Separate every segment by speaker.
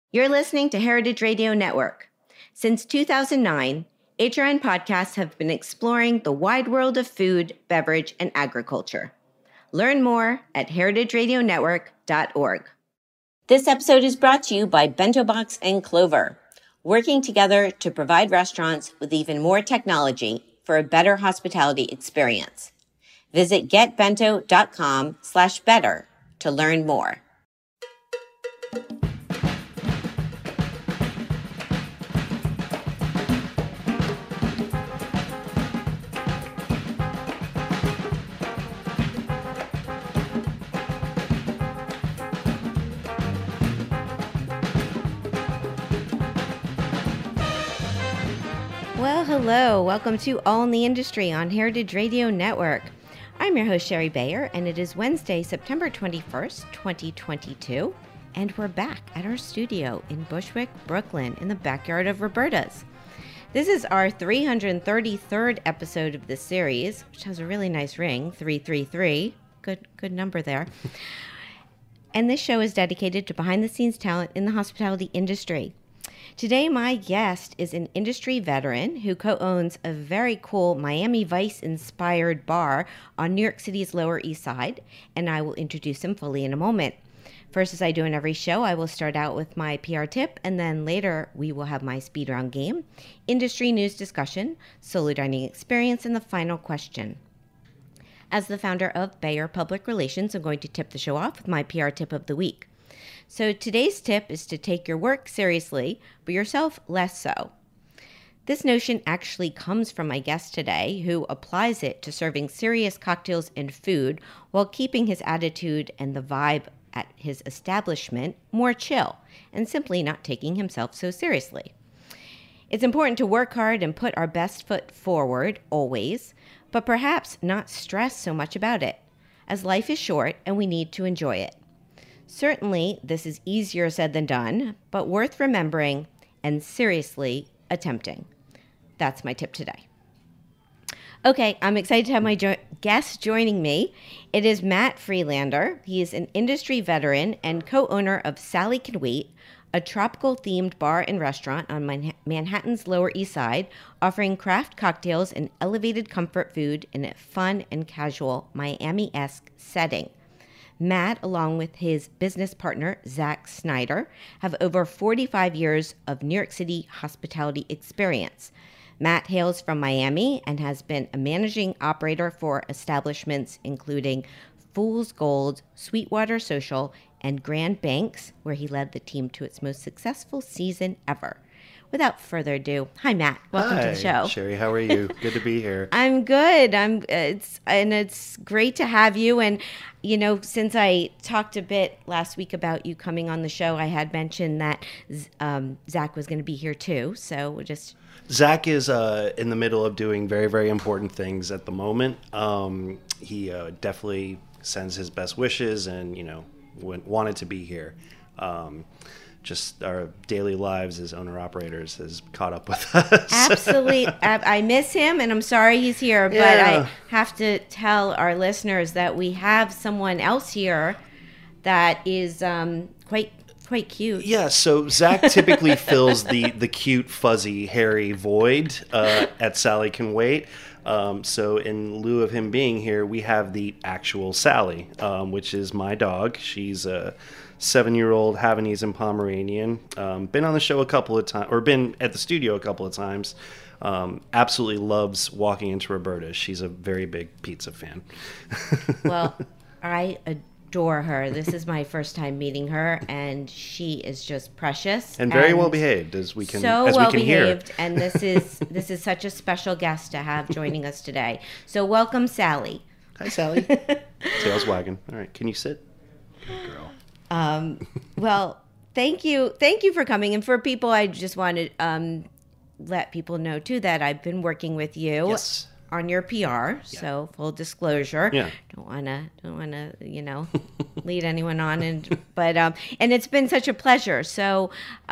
Speaker 1: You're listening to Heritage Radio Network. Since 2009, HRN podcasts have been exploring the wide world of food, beverage, and agriculture. Learn more at heritageradionetwork.org. This episode is brought to you by Bento Box and Clover, working together to provide restaurants with even more technology for a better hospitality experience. Visit getbento.com/better to learn more. Well, hello. Welcome to All in the Industry on Heritage Radio Network. I'm your host, Sherry Bayer, and it is Wednesday, September 21st, 2022, and we're back at our studio in Bushwick, Brooklyn, in the backyard of Roberta's. This is our 333rd episode of this series, which has a really nice ring, 333. Good number there. And this show is dedicated to behind-the-scenes talent in the hospitality industry. Today, my guest is an industry veteran who co-owns a very cool Miami Vice-inspired bar on New York City's Lower East Side, and I will introduce him fully in a moment. First, as I do in every show, I will start out with my PR tip, and then later we will have my speed round game, industry news discussion, solo dining experience, and the final question. As the founder of Bayer Public Relations, I'm going to tip the show off with my PR tip of the week. So today's tip is to take your work seriously, but yourself less so. This notion actually comes from my guest today, who applies it to serving serious cocktails and food while keeping his attitude and the vibe at his establishment more chill and simply not taking himself so seriously. It's important to work hard and put our best foot forward always, but perhaps not stress so much about it, as life is short and we need to enjoy it. Certainly, this is easier said than done, but worth remembering and seriously attempting. That's my tip today. Okay, I'm excited to have my guest joining me. It is Matt Freelander. He is an industry veteran and co-owner of Sally Can Wait, a tropical-themed bar and restaurant on Manhattan's Lower East Side, offering craft cocktails and elevated comfort food in a fun and casual Miami-esque setting. Matt, along with his business partner, Zach Snyder, have over 45 years of New York City hospitality experience. Matt hails from Miami and has been a managing operator for establishments including Fool's Gold, Sweetwater Social, and Grand Banks, where he led the team to its most successful season ever. Without further ado, hi Matt, welcome to the show.
Speaker 2: Hi Sherry, how are you? Good to be here.
Speaker 1: I'm good. It's great to have you. And you know, since I talked a bit last week about you coming on the show, I had mentioned that Zach was going to be here too. So we'll just.
Speaker 2: Zach is in the middle of doing very, very important things at the moment. He definitely sends his best wishes, and wanted to be here. Just our daily lives as owner-operators has caught up with us.
Speaker 1: Absolutely. I miss him, and I'm sorry he's here, but I have to tell our listeners that we have someone else here that is quite cute.
Speaker 2: Yeah, so Zach typically fills the cute, fuzzy, hairy void at Sally Can Wait. So in lieu of him being here, we have the actual Sally, which is my dog. She's a 7-year-old Havanese and Pomeranian. Been on the show a couple of times, or been at the studio a couple of times. Absolutely loves walking into Roberta's. She's a very big pizza fan.
Speaker 1: Well, I adore her. This is my first time meeting her, and she is just precious
Speaker 2: and very well behaved, as we can
Speaker 1: so
Speaker 2: as
Speaker 1: well
Speaker 2: we can
Speaker 1: behaved.
Speaker 2: hear.
Speaker 1: And this is such a special guest to have joining us today. So welcome, Sally.
Speaker 2: Hi, Sally. Tail's wagging. All right, can you sit? Good girl.
Speaker 1: Well, thank you for coming. And for people, I just want to let people know too that I've been working with you on your PR. So full disclosure.
Speaker 2: Yeah.
Speaker 1: Don't wanna lead anyone on, but it's been such a pleasure. So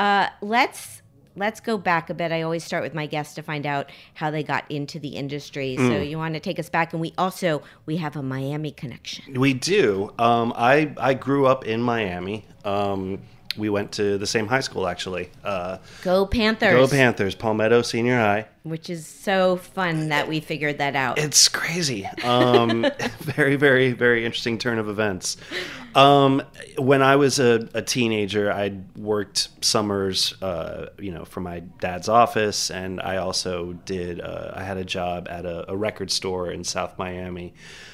Speaker 1: let's go back a bit. I always start with my guests to find out how they got into the industry. So you want to take us back, and we have a Miami connection.
Speaker 2: We do. I grew up in Miami. We went to the same high school, actually.
Speaker 1: Go Panthers.
Speaker 2: Go Panthers, Palmetto Senior High.
Speaker 1: Which is so fun that we figured that out.
Speaker 2: It's crazy. Very, very, very interesting turn of events. When I was a teenager, I worked summers, for my dad's office, and I also did. I had a job at a record store in South Miami,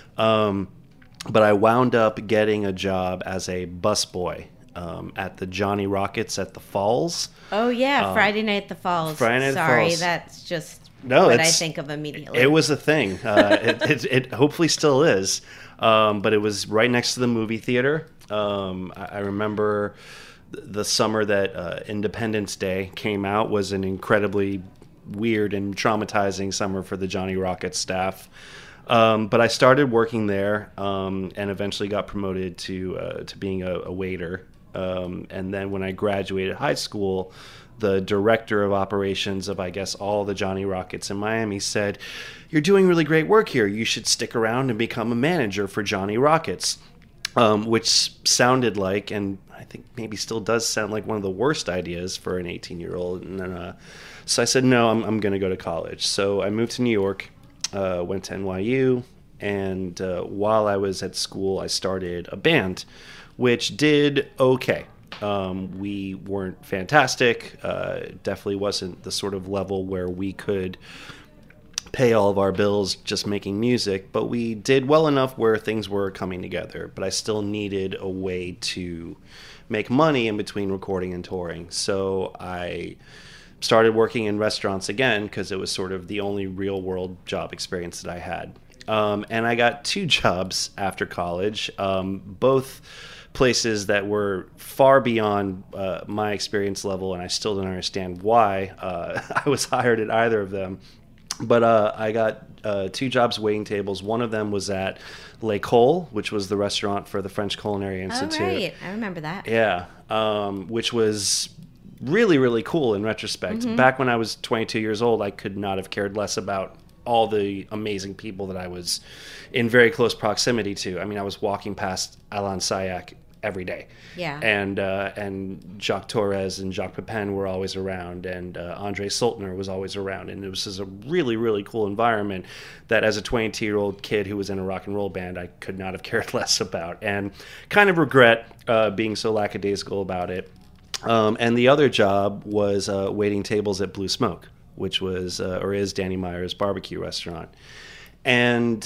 Speaker 2: but I wound up getting a job as a busboy at the Johnny Rockets at the Falls.
Speaker 1: Oh yeah, Friday Night at the Falls.
Speaker 2: Friday Night at the
Speaker 1: Sorry,
Speaker 2: Falls.
Speaker 1: that's just what I think of immediately.
Speaker 2: It was a thing. It hopefully still is. But it was right next to the movie theater. I remember the summer that Independence Day came out was an incredibly weird and traumatizing summer for the Johnny Rockets staff. But I started working there and eventually got promoted to being a waiter. And then when I graduated high school, the director of operations of, I guess, all the Johnny Rockets in Miami said, "You're doing really great work here. You should stick around and become a manager for Johnny Rockets," which sounded like, and I think maybe still does sound like, one of the worst ideas for an 18-year-old. And so I said, no, I'm going to go to college. So I moved to New York, went to NYU, and while I was at school, I started a band, which did okay. We weren't fantastic. Definitely wasn't the sort of level where we could pay all of our bills just making music, but we did well enough where things were coming together. But I still needed a way to make money in between recording and touring. So I started working in restaurants again because it was sort of the only real world job experience that I had. And I got 2 jobs after college, both places that were far beyond my experience level, and I still don't understand why I was hired at either of them. But I got 2 jobs waiting tables. One of them was at L'École, which was the restaurant for the French Culinary Institute.
Speaker 1: Oh, right. I remember that.
Speaker 2: Yeah, which was really, really cool in retrospect. Mm-hmm. Back when I was 22 years old, I could not have cared less about all the amazing people that I was in very close proximity to. I mean, I was walking past Alain Sayak every day.
Speaker 1: Yeah.
Speaker 2: And Jacques Torres and Jacques Pepin were always around, and Andre Soltner was always around, and it was just a really, really cool environment that as a 22-year-old kid who was in a rock and roll band, I could not have cared less about, and kind of regret being so lackadaisical about it. And the other job was waiting tables at Blue Smoke, which was or is Danny Meyer's barbecue restaurant. And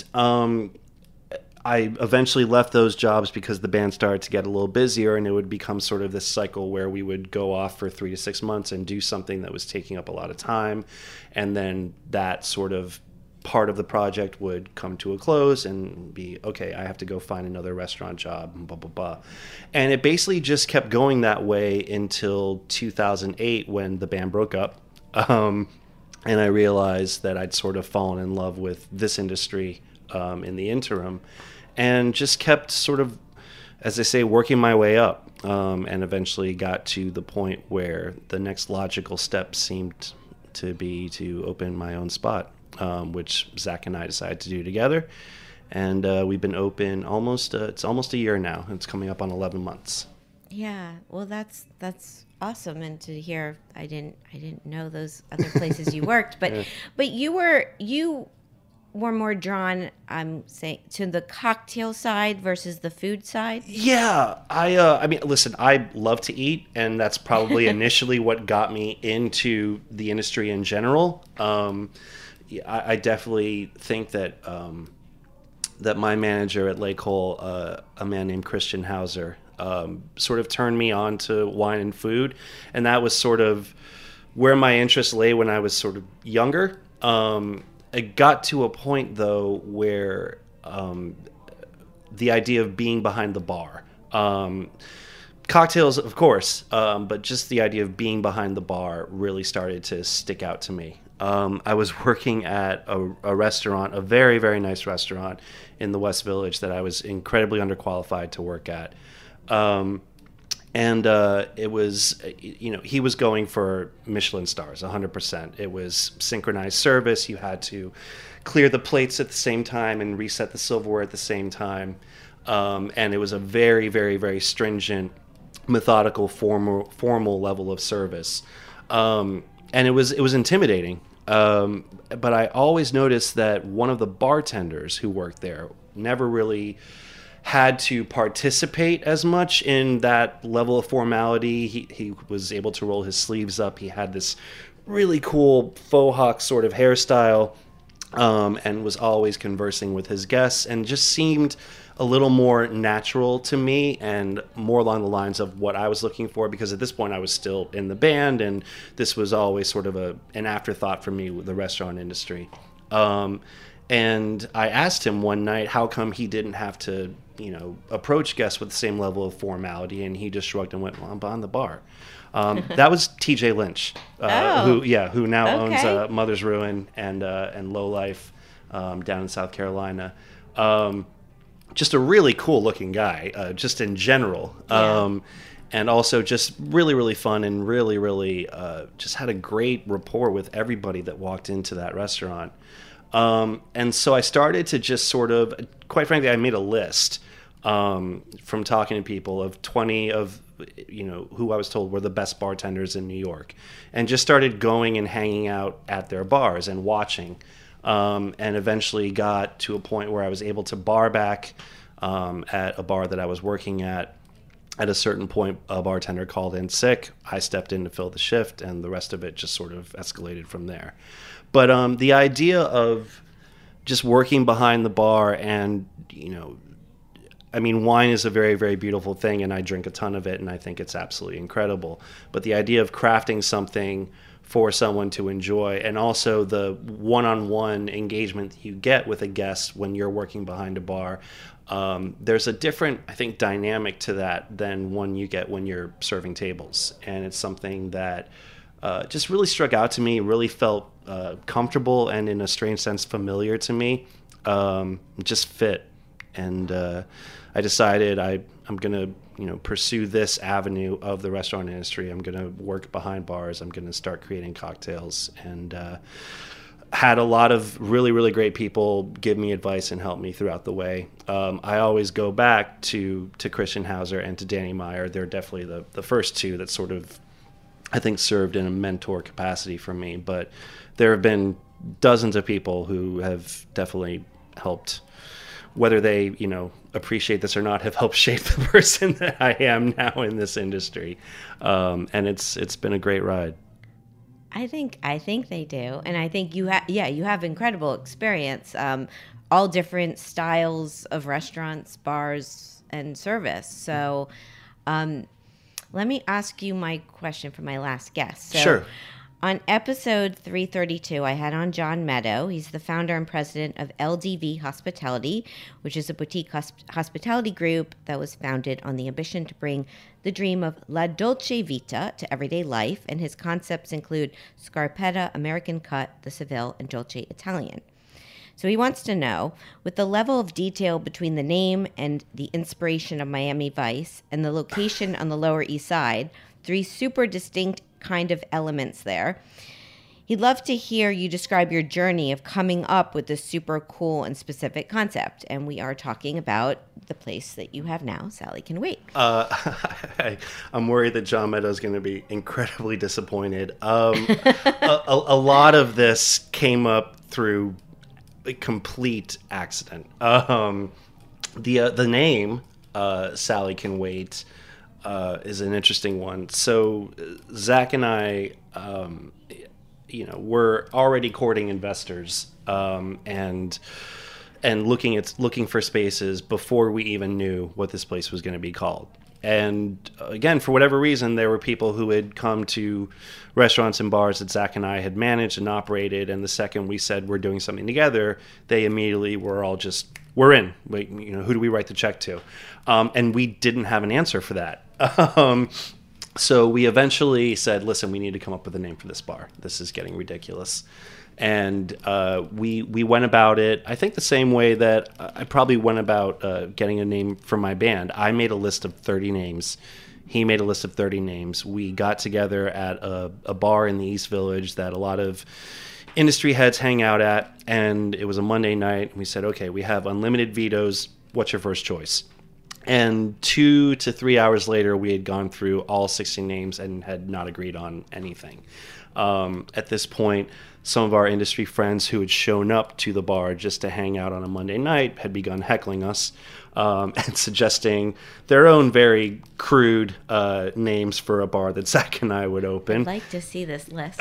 Speaker 2: I eventually left those jobs because the band started to get a little busier, and it would become sort of this cycle where we would go off for 3 to 6 months and do something that was taking up a lot of time. And then that sort of part of the project would come to a close and be, okay, I have to go find another restaurant job, and blah, blah, blah. And it basically just kept going that way until 2008 when the band broke up. And I realized that I'd sort of fallen in love with this industry in the interim, and just kept sort of, as I say, working my way up, and eventually got to the point where the next logical step seemed to be to open my own spot, which Zach and I decided to do together. And we've been open it's almost a year now. It's coming up on 11 months.
Speaker 1: Yeah, well, that's awesome, and to hear, I didn't know those other places you worked, but but you were more drawn, I'm saying, to the cocktail side versus the food side. Yeah,
Speaker 2: I mean, listen, I love to eat, and that's probably initially what got me into the industry in general. I definitely think that that my manager at L'École, a man named Christian Hauser, sort of turned me on to wine and food, and that was sort of where my interest lay when I was sort of younger. It got to a point, though, where the idea of being behind the bar, cocktails, of course, but just the idea of being behind the bar really started to stick out to me. I was working at a restaurant, a very, very nice restaurant in the West Village that I was incredibly underqualified to work at. And it was, he was going for Michelin stars, 100%. It was synchronized service. You had to clear the plates at the same time and reset the silverware at the same time. And it was a very, very, very stringent methodical, formal level of service, and it was intimidating. But I always noticed that one of the bartenders who worked there never really had to participate as much in that level of formality. He was able to roll his sleeves up. He had this really cool faux hawk sort of hairstyle, and was always conversing with his guests, and just seemed a little more natural to me and more along the lines of what I was looking for, because at this point I was still in the band, and this was always sort of an afterthought for me with the restaurant industry. And I asked him one night how come he didn't have to, approach guests with the same level of formality, and he just shrugged and went, "Well, I'm behind the bar." That was T.J. Lynch, who now owns Mother's Ruin and Low Life down in South Carolina. Just a really cool looking guy, just in general. And also just really, really fun, and really, really just had a great rapport with everybody that walked into that restaurant. And so I started to just sort of, quite frankly, I made a list from talking to people of 20 of, who I was told were the best bartenders in New York, and just started going and hanging out at their bars and watching. And eventually got to a point where I was able to bar back at a bar that I was working at. At a certain point, a bartender called in sick. I stepped in to fill the shift, and the rest of it just sort of escalated from there. But the idea of just working behind the bar, and, wine is a very, very beautiful thing, and I drink a ton of it, and I think it's absolutely incredible. But the idea of crafting something for someone to enjoy, and also the one-on-one engagement that you get with a guest when you're working behind a bar, there's a different, I think, dynamic to that than one you get when you're serving tables. And it's something that just really struck out to me, really felt comfortable, and in a strange sense familiar to me. Just fit. And I decided I'm going to pursue this avenue of the restaurant industry. I'm going to work behind bars. I'm going to start creating cocktails, and had a lot of really, really great people give me advice and help me throughout the way. I always go back to Christian Hauser and to Danny Meyer. They're definitely the first two that sort of, I think, served in a mentor capacity for me. But there have been dozens of people who have definitely helped, whether they, appreciate this or not, have helped shape the person that I am now in this industry. And it's been a great ride.
Speaker 1: I think they do. And I think you have incredible experience, all different styles of restaurants, bars, and service. So let me ask you my question for my last guest. So,
Speaker 2: sure.
Speaker 1: On episode 332, I had on John Meadow. He's the founder and president of LDV Hospitality, which is a boutique hospitality group that was founded on the ambition to bring the dream of La Dolce Vita to everyday life. And his concepts include Scarpetta, American Cut, the Seville, and Dolce Italian. So he wants to know, with the level of detail between the name and the inspiration of Miami Vice and the location on the Lower East Side, three super distinct kind of elements there, he'd love to hear you describe your journey of coming up with this super cool and specific concept. And we are talking about the place that you have now, Sally Can Wait.
Speaker 2: I'm worried that John Meadow is going to be incredibly disappointed. A lot of this came up through a complete accident. The name Sally Can Wait is an interesting one. So Zach and I, were already courting investors and looking for spaces before we even knew what this place was going to be called. And again, for whatever reason, there were people who had come to restaurants and bars that Zach and I had managed and operated. And the second we said we're doing something together, they immediately were all just, we're in. Wait, who do we write the check to? And we didn't have an answer for that. So we eventually said, listen, we need to come up with a name for this bar. This is getting ridiculous. And we went about it, I think, the same way that I probably went about getting a name for my band. I made a list of 30 names. He made a list of 30 names. We got together at a bar in the East Village that a lot of industry heads hang out at, and it was a Monday night. We said, okay, we have unlimited vetoes. What's your first choice? And 2 to 3 hours later, we had gone through all 60 names and had not agreed on anything. At this point, some of our industry friends who had shown up to the bar just to hang out on a Monday night had begun heckling us and suggesting their own very crude names for a bar that Zach and I would open.
Speaker 1: I'd like to see this list.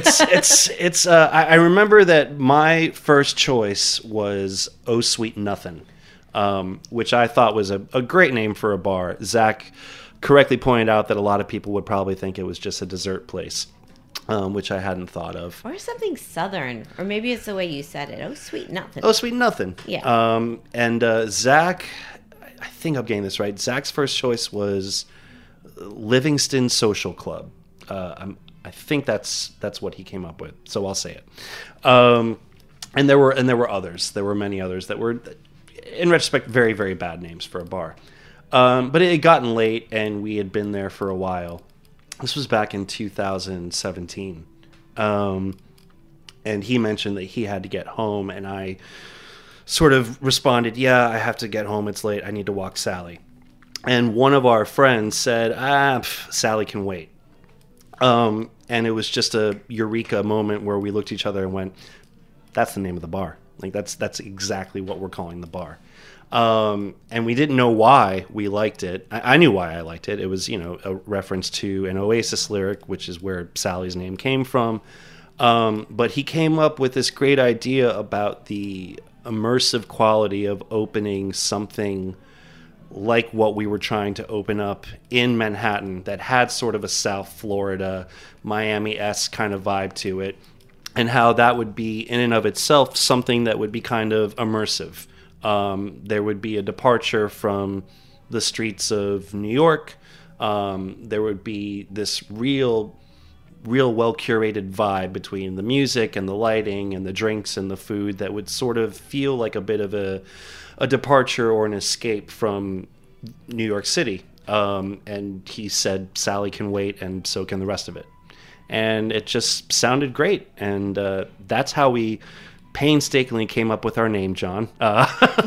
Speaker 2: I remember that my first choice was Oh Sweet Nothing, which I thought was a great name for a bar. Zach correctly pointed out that a lot of people would probably think it was just a dessert place. Which I hadn't thought of.
Speaker 1: Or something southern. Or maybe it's the way you said it. Oh, sweet nothing.
Speaker 2: Oh, sweet nothing.
Speaker 1: Yeah.
Speaker 2: And Zach, I think I'm getting this right. Zach's first choice was Livingston Social Club. I think that's what he came up with. So I'll say it. And there were others. There were many others that were, in retrospect, very, very bad names for a bar. But it had gotten late, and we had been there for a while. This was back in 2017. And he mentioned that he had to get home, and I sort of responded, yeah, I have to get home. It's late. I need to walk Sally. And one of our friends said, Sally can wait. And it was just a eureka moment where we looked at each other and went, that's the name of the bar. Like, that's exactly what we're calling the bar. And we didn't know why we liked it. I knew why I liked it. It was, a reference to an Oasis lyric, which is where Sally's name came from. But he came up with this great idea about the immersive quality of opening something like what we were trying to open up in Manhattan that had sort of a South Florida, Miami-esque kind of vibe to it, and how that would be in and of itself something that would be kind of immersive. There would be a departure from the streets of New York. There would be this real well-curated vibe between the music and the lighting and the drinks and the food that would sort of feel like a bit of a departure or an escape from New York City. And he said, Sally can wait, and so can the rest of it. And it just sounded great. And that's how we painstakingly came up with our name, John.
Speaker 1: No,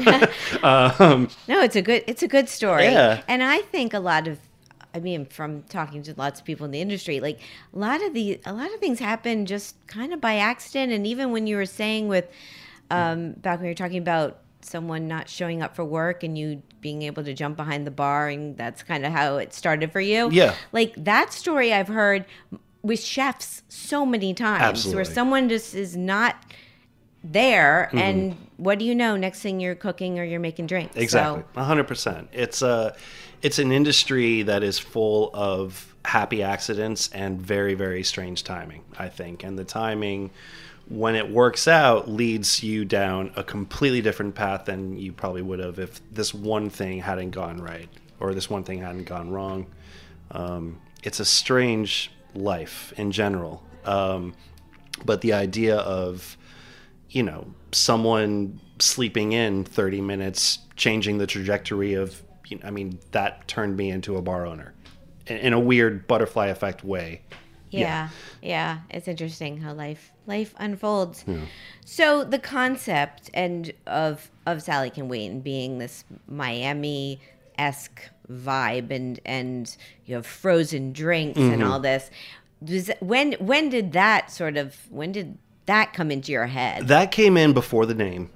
Speaker 1: it's a good story.
Speaker 2: Yeah.
Speaker 1: And I think from talking to lots of people in the industry, like a lot of things happen just kind of by accident. And even when you were saying with back when you were talking about someone not showing up for work and you being able to jump behind the bar, and that's kind of how it started for you.
Speaker 2: Yeah.
Speaker 1: Like that story I've heard with chefs so many times.
Speaker 2: Absolutely.
Speaker 1: Where someone just is not there, and what do you know, next thing you're cooking or you're making drinks.
Speaker 2: Exactly. 100%. It's an industry that is full of happy accidents and very, very strange timing, I think. And the timing, when it works out, leads you down a completely different path than you probably would have if this one thing hadn't gone right or this one thing hadn't gone wrong. It's a strange life in general. But the idea of someone sleeping in 30 minutes, changing the trajectory of, that turned me into a bar owner in a weird butterfly effect way.
Speaker 1: Yeah. It's interesting how life unfolds.
Speaker 2: Yeah.
Speaker 1: So the concept of Sally Can Wait and being this Miami-esque vibe and you have frozen drinks and all this, when did that come into your head?
Speaker 2: That came in before the name.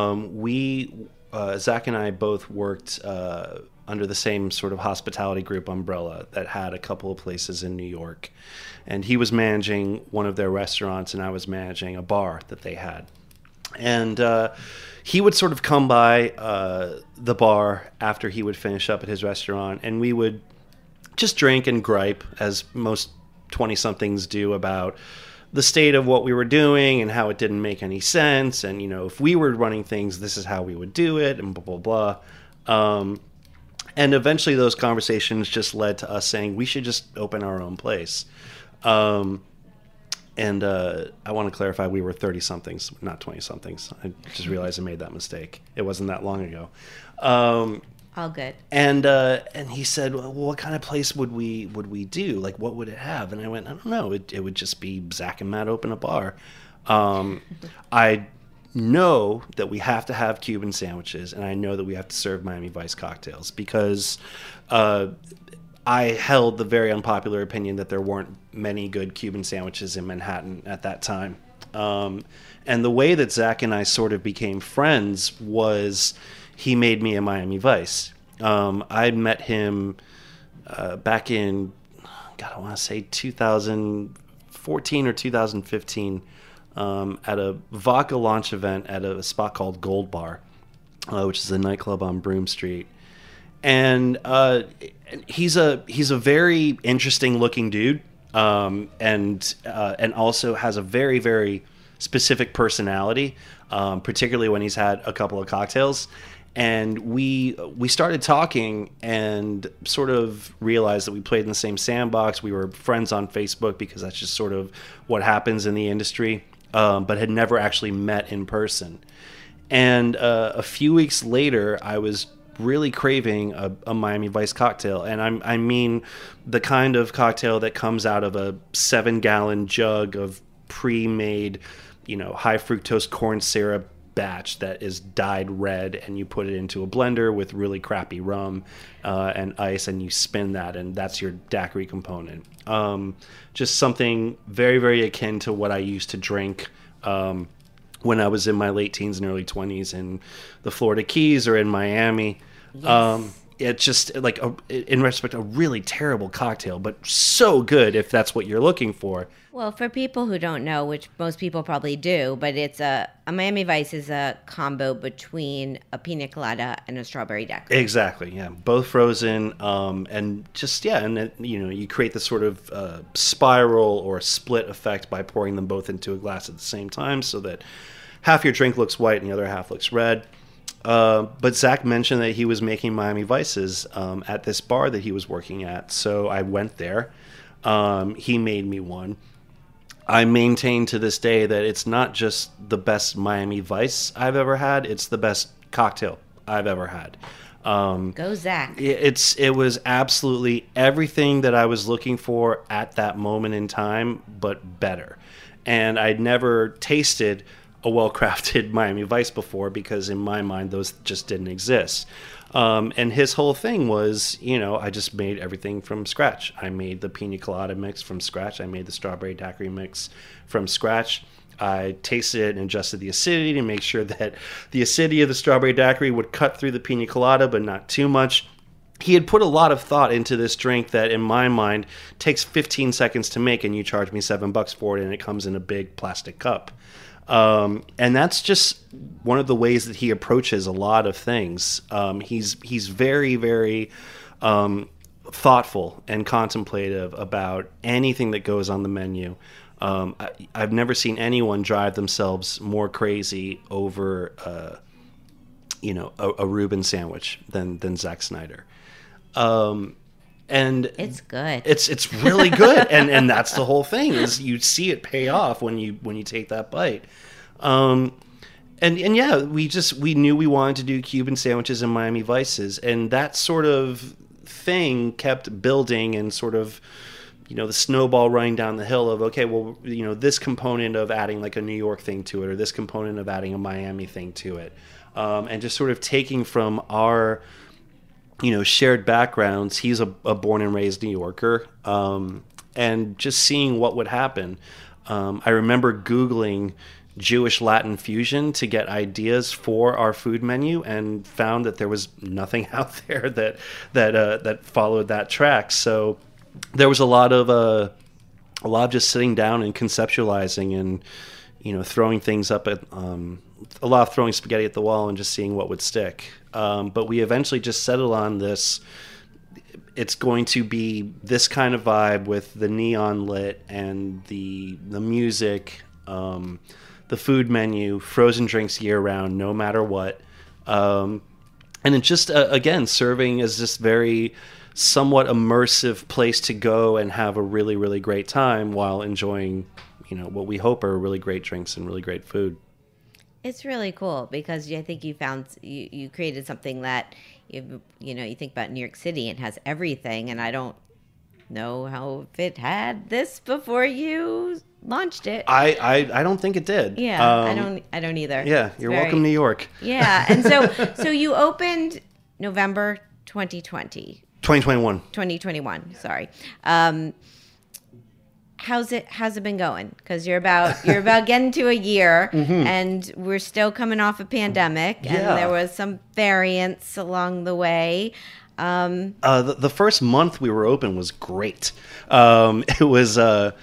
Speaker 2: Zach and I both worked under the same sort of hospitality group umbrella that had a couple of places in New York. And he was managing one of their restaurants, and I was managing a bar that they had. And he would sort of come by the bar after he would finish up at his restaurant, and we would just drink and gripe, as most 20-somethings do, about the state of what we were doing and how it didn't make any sense. And, if we were running things, this is how we would do it, and blah, blah, blah. And eventually those conversations just led to us saying we should just open our own place. And I want to clarify, we were 30-somethings, not 20-somethings. I just realized I made that mistake. It wasn't that long ago.
Speaker 1: All good. And
Speaker 2: he said, well, what kind of place would we do? Like, what would it have? And I went, I don't know. It would just be Zach and Matt open a bar. I know that we have to have Cuban sandwiches, and I know that we have to serve Miami Vice cocktails because I held the very unpopular opinion that there weren't many good Cuban sandwiches in Manhattan at that time. And the way that Zach and I sort of became friends was he made me a Miami Vice. I met him back in, God, I want to say 2014 or 2015 at a vodka launch event at a spot called Gold Bar, which is a nightclub on Broome Street. And he's a very interesting looking dude, and also has a very, very specific personality, particularly when he's had a couple of cocktails. And we started talking and sort of realized that we played in the same sandbox. We were friends on Facebook because that's just sort of what happens in the industry, but had never actually met in person. And a few weeks later, I was really craving a Miami Vice cocktail. And I mean the kind of cocktail that comes out of a 7-gallon jug of pre-made, high fructose corn syrup batch that is dyed red, and you put it into a blender with really crappy rum and ice, and you spin that, and that's your daiquiri component. Just something very, very akin to what I used to drink when I was in my late teens and early 20s in the Florida Keys or in Miami. Yes. It's just like, in retrospect, a really terrible cocktail, but so good if that's what you're looking for.
Speaker 1: Well, for people who don't know, which most people probably do, but it's a Miami Vice is a combo between a pina colada and a strawberry daiquiri.
Speaker 2: Exactly, yeah. Both frozen, and just, yeah, and it, you create this sort of spiral or split effect by pouring them both into a glass at the same time so that half your drink looks white and the other half looks red. But Zach mentioned that he was making Miami Vices at this bar that he was working at. So I went there. He made me one. I maintain to this day that it's not just the best Miami Vice I've ever had. It's the best cocktail I've ever had.
Speaker 1: Go Zach.
Speaker 2: It was absolutely everything that I was looking for at that moment in time, but better. And I'd never tasted a well-crafted Miami Vice before because in my mind those just didn't exist. And his whole thing was, I just made everything from scratch. I made the pina colada mix from scratch. I made the strawberry daiquiri mix from scratch. I tasted it and adjusted the acidity to make sure that the acidity of the strawberry daiquiri would cut through the pina colada, but not too much. He had put a lot of thought into this drink that, in my mind, takes 15 seconds to make, and you charge me $7 for it, and it comes in a big plastic cup. And that's just one of the ways that he approaches a lot of things. He's very, very thoughtful and contemplative about anything that goes on the menu. I've never seen anyone drive themselves more crazy over, a Reuben sandwich than Zack Snyder. And
Speaker 1: it's good.
Speaker 2: It's really good, and that's the whole thing is you see it pay off when you take that bite. And yeah, we knew we wanted to do Cuban sandwiches and Miami Vices, and that sort of thing kept building and sort of, the snowball running down the hill of, okay, well, this component of adding like a New York thing to it, or this component of adding a Miami thing to it, and just sort of taking from our shared backgrounds. He's a born and raised New Yorker, and just seeing what would happen. I remember Googling Jewish Latin fusion to get ideas for our food menu, and found that there was nothing out there that followed that track. So there was a lot of just sitting down and conceptualizing and throwing things up at a lot of throwing spaghetti at the wall and just seeing what would stick. But we eventually just settled on this. It's going to be this kind of vibe with the neon lit and the music, the food menu, frozen drinks year round, no matter what. And it just, again, serving as this very somewhat immersive place to go and have a really, really great time while enjoying, what we hope are really great drinks and really great food.
Speaker 1: It's really cool because I think you created something that you think about New York City and has everything, and I don't know how if it had this before you launched it.
Speaker 2: I don't think it did.
Speaker 1: Yeah, I don't either.
Speaker 2: Yeah, you're welcome, New York.
Speaker 1: Yeah, and so you opened November 2020.
Speaker 2: 2021.
Speaker 1: Sorry. How's it been going? Because you're about getting to a year, and we're still coming off a pandemic, and there was some variants along the way.
Speaker 2: The first month we were open was great. It was,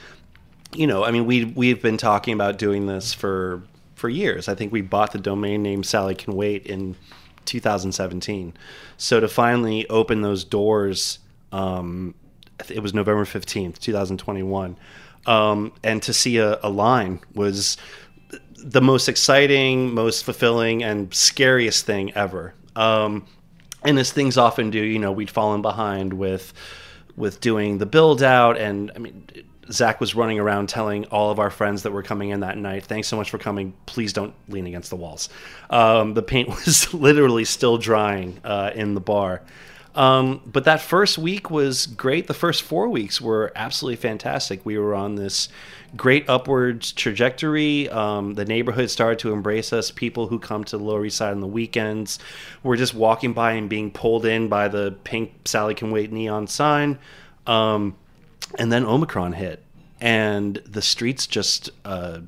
Speaker 2: we've been talking about doing this for years. I think we bought the domain name Sally Can Wait in 2017. So to finally open those doors, it was November 15th, 2021. And to see a line was the most exciting, most fulfilling, and scariest thing ever. And as things often do, we'd fallen behind with doing the build out. And I mean, Zach was running around telling all of our friends that were coming in that night, thanks so much for coming. Please don't lean against the walls. The paint was literally still drying in the bar. But that first week was great. The first 4 weeks were absolutely fantastic. We were on this great upwards trajectory. The neighborhood started to embrace us. People who come to the Lower East Side on the weekends were just walking by and being pulled in by the pink Sally Can Wait neon sign. And then Omicron hit, and the streets just, they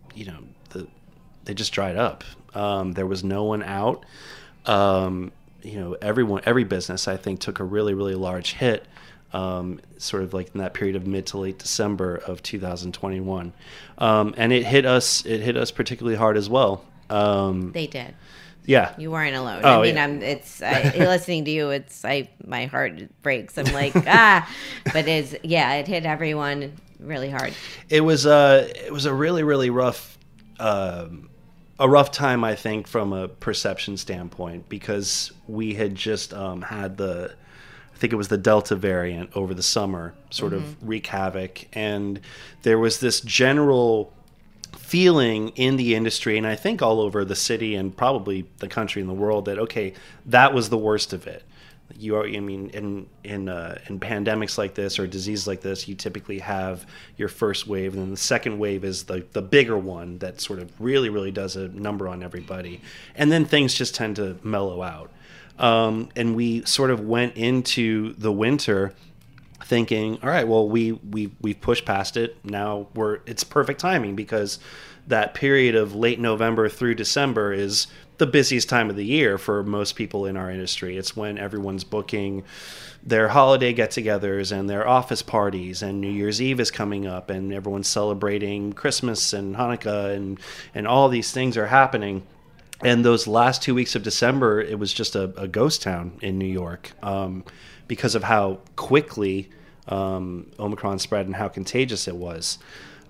Speaker 2: just dried up. There was no one out. Every business, I think, took a really, really large hit, sort of like in that period of mid to late December of 2021. And it hit us particularly hard as well.
Speaker 1: They did.
Speaker 2: Yeah.
Speaker 1: You weren't alone.
Speaker 2: Oh,
Speaker 1: I mean, listening to you, my heart breaks. I'm like, but it hit everyone really hard. It was a
Speaker 2: really, really rough, a rough time, I think, from a perception standpoint, because we had just had I think it was the Delta variant over the summer sort of wreak havoc. And there was this general feeling in the industry, and I think all over the city and probably the country and the world, that, okay, that was the worst of it. In pandemics like this or diseases like this, you typically have your first wave, and then the second wave is the bigger one that sort of really, really does a number on everybody. And then things just tend to mellow out. And we sort of went into the winter thinking, all right, well, we've pushed past it. Now it's perfect timing, because that period of late November through December is the busiest time of the year for most people in our industry. It's when everyone's booking their holiday get-togethers and their office parties, and New Year's Eve is coming up, and everyone's celebrating Christmas and Hanukkah, and all these things are happening. And those last 2 weeks of December, it was just a ghost town in New York, because of how quickly Omicron spread and how contagious it was.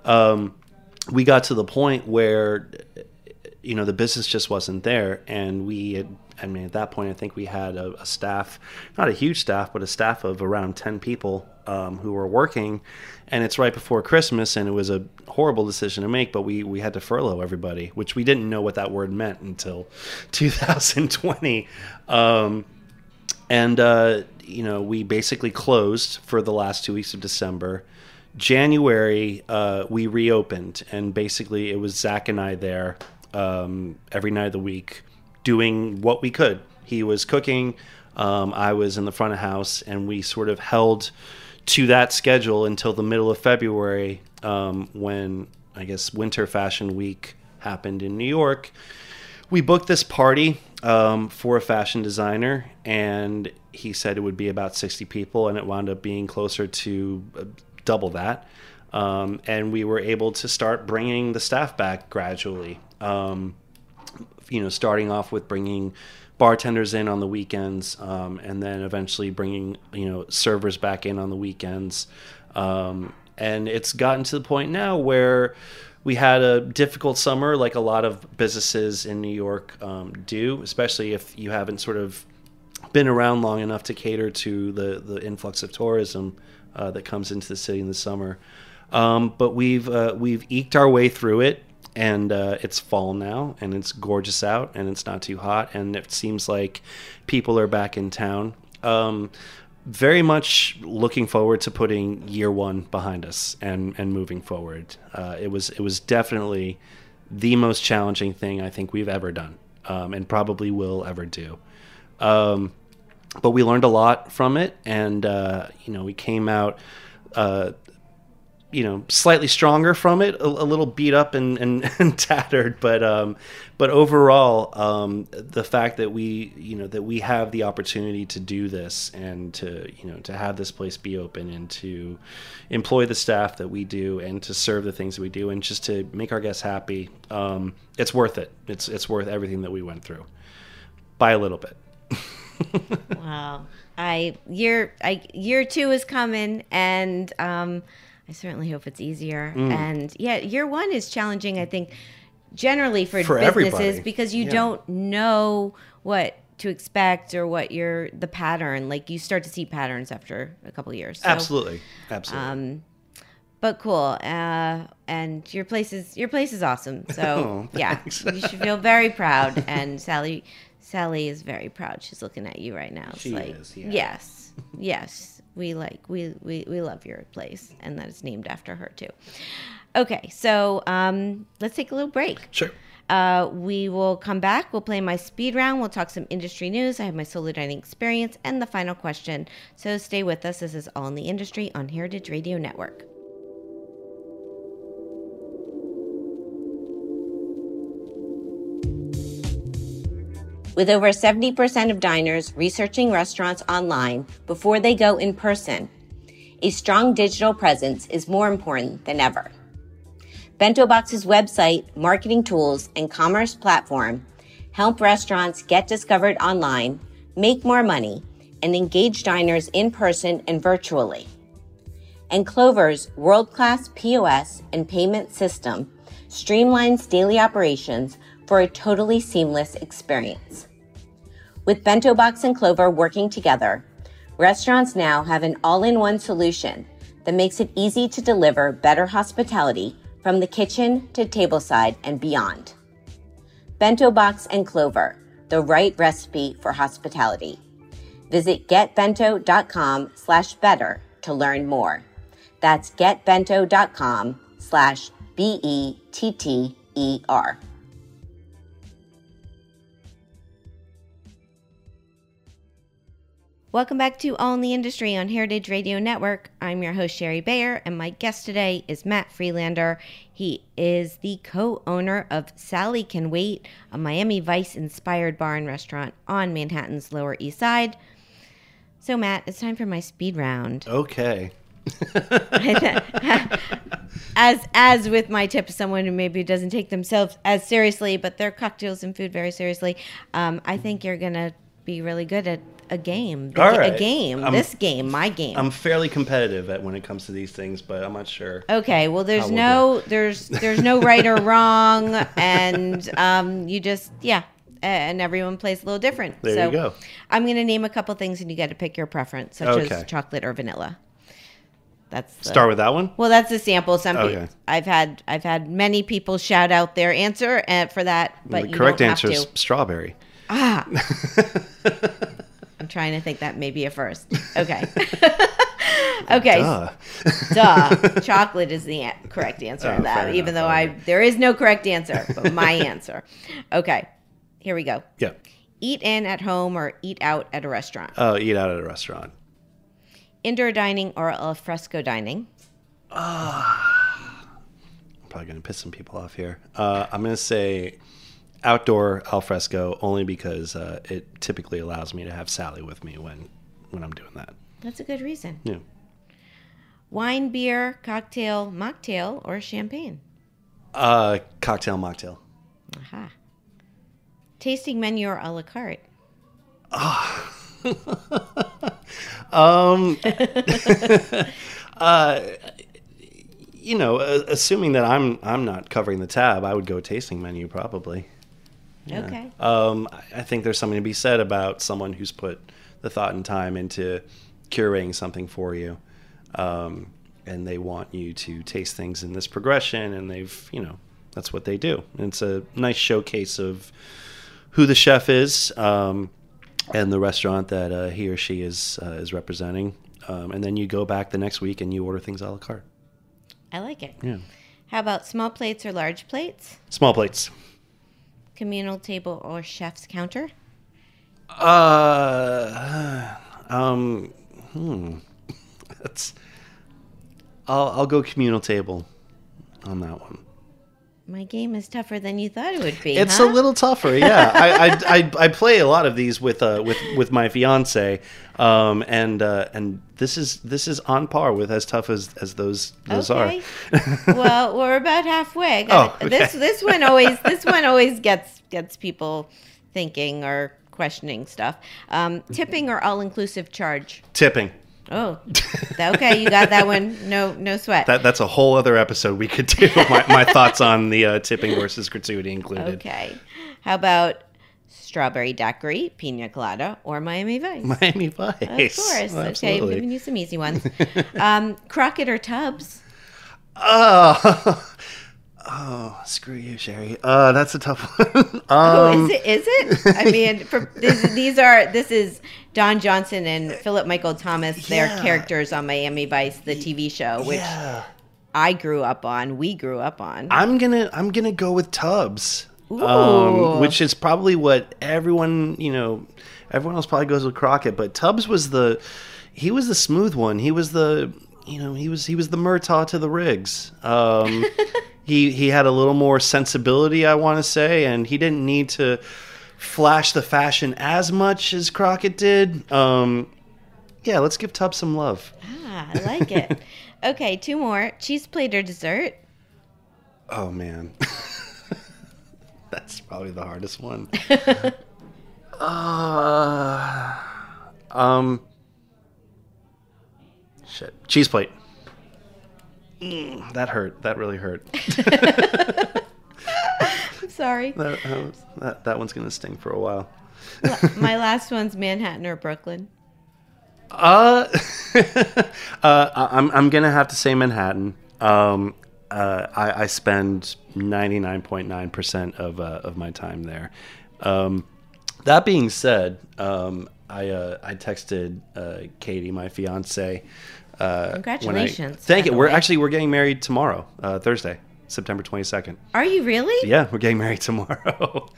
Speaker 2: We got to the point where, the business just wasn't there. And at that point, I think we had a staff, not a huge staff, but a staff of around 10 people who were working. And it's right before Christmas, and it was a horrible decision to make, but we had to furlough everybody, which we didn't know what that word meant until 2020. We basically closed for the last 2 weeks of December. January, we reopened, and basically it was Zach and I there every night of the week doing what we could. He was cooking, I was in the front of house, and we sort of held to that schedule until the middle of February, when, I guess, Winter Fashion Week happened in New York. We booked this party for a fashion designer, and he said it would be about 60 people, and it wound up being closer to double that. And we were able to start bringing the staff back gradually, starting off with bringing bartenders in on the weekends, and then eventually bringing, servers back in on the weekends. And it's gotten to the point now where we had a difficult summer, like a lot of businesses in New York do, especially if you haven't sort of been around long enough to cater to the influx of tourism that comes into the city in the summer. But we've eked our way through it, and it's fall now, and it's gorgeous out, and it's not too hot, and it seems like people are back in town. very much looking forward to putting year one behind us and moving forward. It was definitely the most challenging thing I think we've ever done, and probably will ever do. But we learned a lot from it, and we came out slightly stronger from it, a little beat up and tattered, but overall, the fact that we have the opportunity to do this and to have this place be open and to employ the staff that we do and to serve the things that we do and just to make our guests happy, it's worth it. It's worth everything that we went through by a little bit.
Speaker 1: Wow. Year 2 is coming, and I certainly hope it's easier. And year 1 is challenging, I think, generally for businesses
Speaker 2: everybody.
Speaker 1: Because you don't know what to expect or what the pattern. Like, you start to see patterns after a couple of years. So,
Speaker 2: Absolutely.
Speaker 1: but cool. And your place is awesome. So you should feel very proud. And Sally is very proud. She's looking at you right now.
Speaker 2: She is, yeah.
Speaker 1: Yes. We love your place, and that is named after her too. Okay, so let's take a little break.
Speaker 2: Sure.
Speaker 1: We will come back. We'll play my speed round. We'll talk some industry news. I have my solo dining experience and the final question. So stay with us. This is All in the Industry on Heritage Radio Network. With over 70% of diners researching restaurants online before they go in person, a strong digital presence is more important than ever. Bento Box's website, marketing tools, and commerce platform help restaurants get discovered online, make more money, and engage diners in person and virtually. And Clover's world-class POS and payment system streamlines daily operations for a totally seamless experience. With Bento Box and Clover working together, restaurants now have an all-in-one solution that makes it easy to deliver better hospitality from the kitchen to tableside and beyond. Bento Box and Clover, the right recipe for hospitality. Visit getbento.com/better to learn more. That's getbento.com/BETTER. Welcome back to All in the Industry on Heritage Radio Network. I'm your host, Sherry Bayer, and my guest today is Matt Freelander. He is the co-owner of Sally Can Wait, a Miami Vice-inspired bar and restaurant on Manhattan's Lower East Side. So, Matt, it's time for my speed round.
Speaker 2: Okay.
Speaker 1: As with my tip to someone who maybe doesn't take themselves as seriously, but their cocktails and food very seriously, I think you're going to be really good at a game.
Speaker 2: All right.
Speaker 1: My game.
Speaker 2: I'm fairly competitive when it comes to these things, but I'm not sure.
Speaker 1: Okay, well, there's no right or wrong, and you just and everyone plays a little different.
Speaker 2: There you go.
Speaker 1: I'm going to name a couple things, and you get to pick your preference, such as chocolate or vanilla.
Speaker 2: Start with that one.
Speaker 1: Well, that's a sample. People, I've had many people shout out their answer for that, but
Speaker 2: the correct answer is strawberry.
Speaker 1: I'm trying to think that may be a first. Okay. Okay.
Speaker 2: Duh.
Speaker 1: Chocolate is the correct answer to that, even though
Speaker 2: okay.
Speaker 1: There is no correct answer, but my answer. Okay. Here we go.
Speaker 2: Yeah.
Speaker 1: Eat in at home or eat out at a restaurant?
Speaker 2: Oh, eat out at a restaurant.
Speaker 1: Indoor dining or al fresco dining?
Speaker 2: I'm probably going to piss some people off here. I'm going to say outdoor al fresco only because it typically allows me to have Sally with me when I'm doing that.
Speaker 1: That's a good reason.
Speaker 2: Yeah.
Speaker 1: Wine, beer, cocktail, mocktail, or champagne?
Speaker 2: Cocktail, mocktail.
Speaker 1: Aha. Tasting menu or a la carte? Assuming that I'm not covering the tab, I would go tasting menu probably. Yeah. Okay.
Speaker 2: I think there's something to be said about someone who's put the thought and time into curating something for you, and they want you to taste things in this progression, and that's what they do. And it's a nice showcase of who the chef is, and the restaurant that he or she is representing, and then you go back the next week and you order things a la carte.
Speaker 1: I like it.
Speaker 2: Yeah.
Speaker 1: How about small plates or large plates?
Speaker 2: Small plates.
Speaker 1: Communal table or chef's counter?
Speaker 2: That's. I'll go communal table on that one.
Speaker 1: My game is tougher than you thought it would be.
Speaker 2: It's
Speaker 1: huh?
Speaker 2: a little tougher, yeah. I play a lot of these with my fiance, and this is on par with as tough as those
Speaker 1: Okay.
Speaker 2: are.
Speaker 1: Well, we're about halfway.
Speaker 2: Oh, okay.
Speaker 1: This one always gets people thinking or questioning stuff. Tipping or all inclusive charge?
Speaker 2: Tipping.
Speaker 1: Oh, okay. You got that one. No sweat.
Speaker 2: That's a whole other episode we could do. My thoughts on the tipping versus gratuity included.
Speaker 1: Okay. How about strawberry daiquiri, pina colada, or Miami Vice?
Speaker 2: Miami Vice.
Speaker 1: Of course.
Speaker 2: Well,
Speaker 1: okay, I'm giving you some easy ones. Crockett or Tubbs?
Speaker 2: Oh, screw you, Sherry. That's a tough one.
Speaker 1: Is it? I mean, this is Don Johnson and Philip Michael Thomas. They're characters on Miami Vice, the TV show, which we grew up on.
Speaker 2: I'm gonna go with Tubbs, which is probably what everyone else probably goes with Crockett, but Tubbs was the smooth one. He was the Murtaugh to the Riggs. He had a little more sensibility, I want to say, and he didn't need to flash the fashion as much as Crockett did. Let's give Tubbs some love.
Speaker 1: I like it. Okay, 2 more. Cheese plate or dessert?
Speaker 2: Oh, man. That's probably the hardest one. Shit. Cheese plate. That hurt. That really hurt.
Speaker 1: I'm sorry.
Speaker 2: That one's going to sting for a while.
Speaker 1: My last one's Manhattan or Brooklyn?
Speaker 2: I'm going to have to say Manhattan. I spend 99.9% of my time there. That being said, I texted Katie, my fiance.
Speaker 1: Congratulations!
Speaker 2: Thank you. We're getting married tomorrow, Thursday, September 22nd.
Speaker 1: Are you really?
Speaker 2: Yeah, we're getting married tomorrow.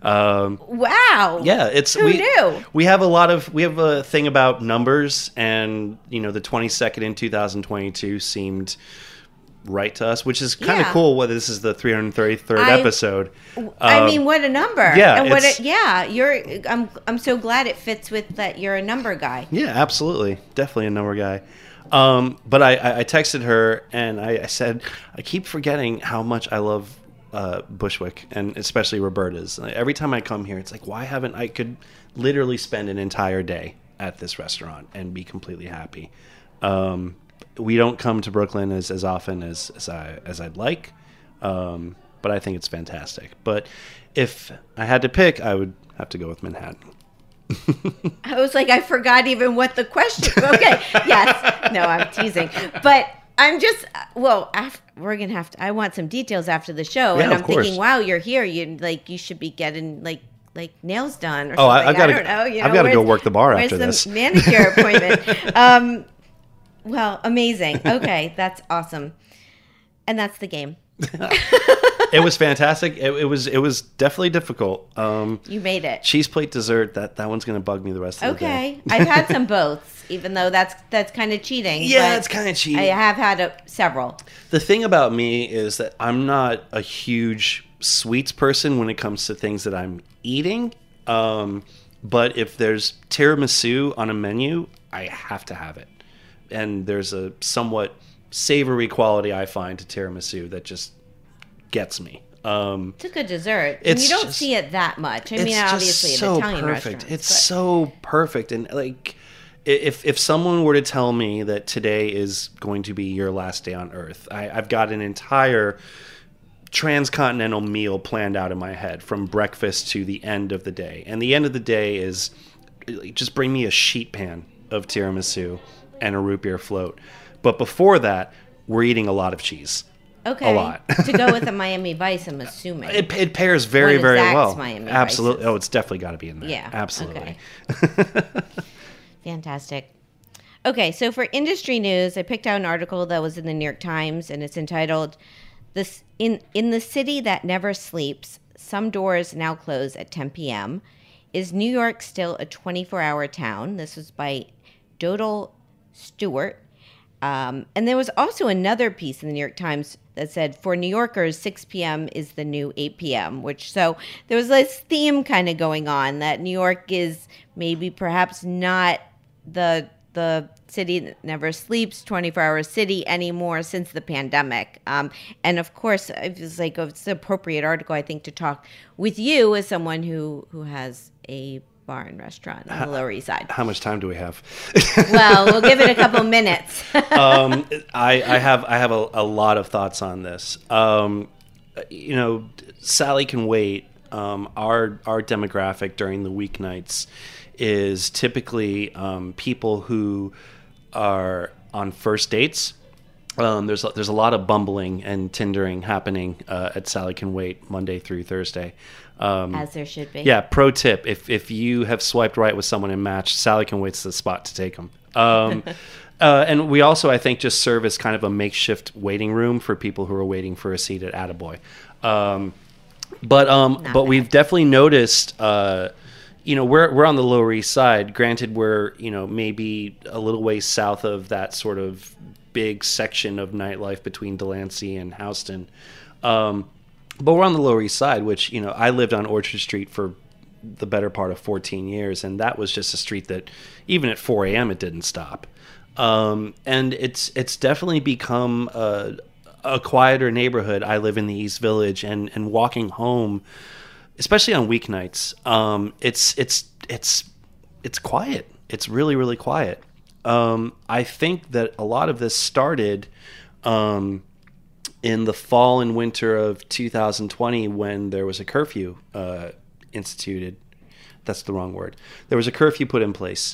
Speaker 1: Wow.
Speaker 2: Yeah,
Speaker 1: Who knew?
Speaker 2: We have a thing about numbers, and the 22nd in 2022 seemed right to us, which is kind of cool. Whether this is the 333rd episode.
Speaker 1: I mean, what a number!
Speaker 2: Yeah,
Speaker 1: and I'm so glad it fits with that. You're a number guy.
Speaker 2: Yeah, absolutely, definitely a number guy. But I texted her and I said, I keep forgetting how much I love Bushwick, and especially Roberta's. Every time I come here, it's like, why haven't I could literally spend an entire day at this restaurant and be completely happy. We don't come to Brooklyn as often as I'd like, but I think it's fantastic. But if I had to pick, I would have to go with Manhattan.
Speaker 1: I was like, I forgot even what the question. Okay, yes, no, I'm teasing, but I'm just we're gonna have to. I want some details after the show, and I'm thinking, wow, you're here. You should be getting like nails done or something.
Speaker 2: I've got to.
Speaker 1: I don't know.
Speaker 2: I've got to go work the bar after this.
Speaker 1: Where's the manicure appointment? Well, amazing. Okay, that's awesome, and that's the game.
Speaker 2: It was fantastic. It was definitely difficult.
Speaker 1: You made it.
Speaker 2: Cheese plate dessert. That one's gonna bug me the rest of the day.
Speaker 1: Okay, I've had some boths, even though that's kind of cheating.
Speaker 2: Yeah, it's kind of cheating.
Speaker 1: I have had several.
Speaker 2: The thing about me is that I'm not a huge sweets person when it comes to things that I'm eating. But if there's tiramisu on a menu, I have to have it. And there's a somewhat savory quality I find to tiramisu that just gets me.
Speaker 1: It's a good dessert. And you don't see it that much. I mean, obviously,
Speaker 2: so
Speaker 1: at Italian
Speaker 2: perfect.
Speaker 1: restaurants.
Speaker 2: It's so perfect. And like, if someone were to tell me that today is going to be your last day on Earth, I've got an entire transcontinental meal planned out in my head from breakfast to the end of the day. And the end of the day is just bring me a sheet pan of tiramisu and a root beer float. But before that, we're eating a lot of cheese.
Speaker 1: Okay.
Speaker 2: A lot.
Speaker 1: To go with the Miami Vice, I'm assuming.
Speaker 2: It pairs very,
Speaker 1: One of
Speaker 2: very
Speaker 1: Zach's
Speaker 2: well.
Speaker 1: Miami
Speaker 2: Absolutely.
Speaker 1: Vices.
Speaker 2: Oh, it's definitely got to be in there.
Speaker 1: Yeah.
Speaker 2: Absolutely.
Speaker 1: Okay. Fantastic. Okay, so for industry news, I picked out an article that was in the New York Times, and it's entitled "This in the City That Never Sleeps, Some Doors Now Close at 10 p.m. Is New York Still a 24-Hour Town?" This was by Dodal Stewart. And there was also another piece in the New York Times that said, "For New Yorkers, 6 p.m. is the new 8 p.m." So there was this theme kind of going on that New York is maybe perhaps not the city that never sleeps, 24-hour city anymore since the pandemic. And of course, it was like it's an appropriate article, I think, to talk with you as someone who has a bar and restaurant on the Lower East Side.
Speaker 2: How much time do we have?
Speaker 1: Well, we'll give it a couple minutes.
Speaker 2: I have a lot of thoughts on this. Sally Can Wait. Our demographic during the weeknights is typically people who are on first dates. There's a lot of bumbling and Tindering happening at Sally Can Wait Monday through Thursday.
Speaker 1: As there should be.
Speaker 2: Yeah, pro tip. If you have swiped right with someone in Match, Sally Can Wait's the spot to take them. And we also, I think, just serve as kind of a makeshift waiting room for people who are waiting for a seat at Attaboy. But we've definitely noticed, we're on the Lower East Side. Granted, we're, maybe a little ways south of that sort of big section of nightlife between Delancey and Houston. But we're on the Lower East Side, which, I lived on Orchard Street for the better part of 14 years. And that was just a street that even at 4 a.m. it didn't stop. And it's definitely become a quieter neighborhood. I live in the East Village, and walking home, especially on weeknights, it's quiet. It's really, really quiet. I think that a lot of this started in the fall and winter of 2020 when there was a curfew instituted. That's the wrong word. There was a curfew put in place,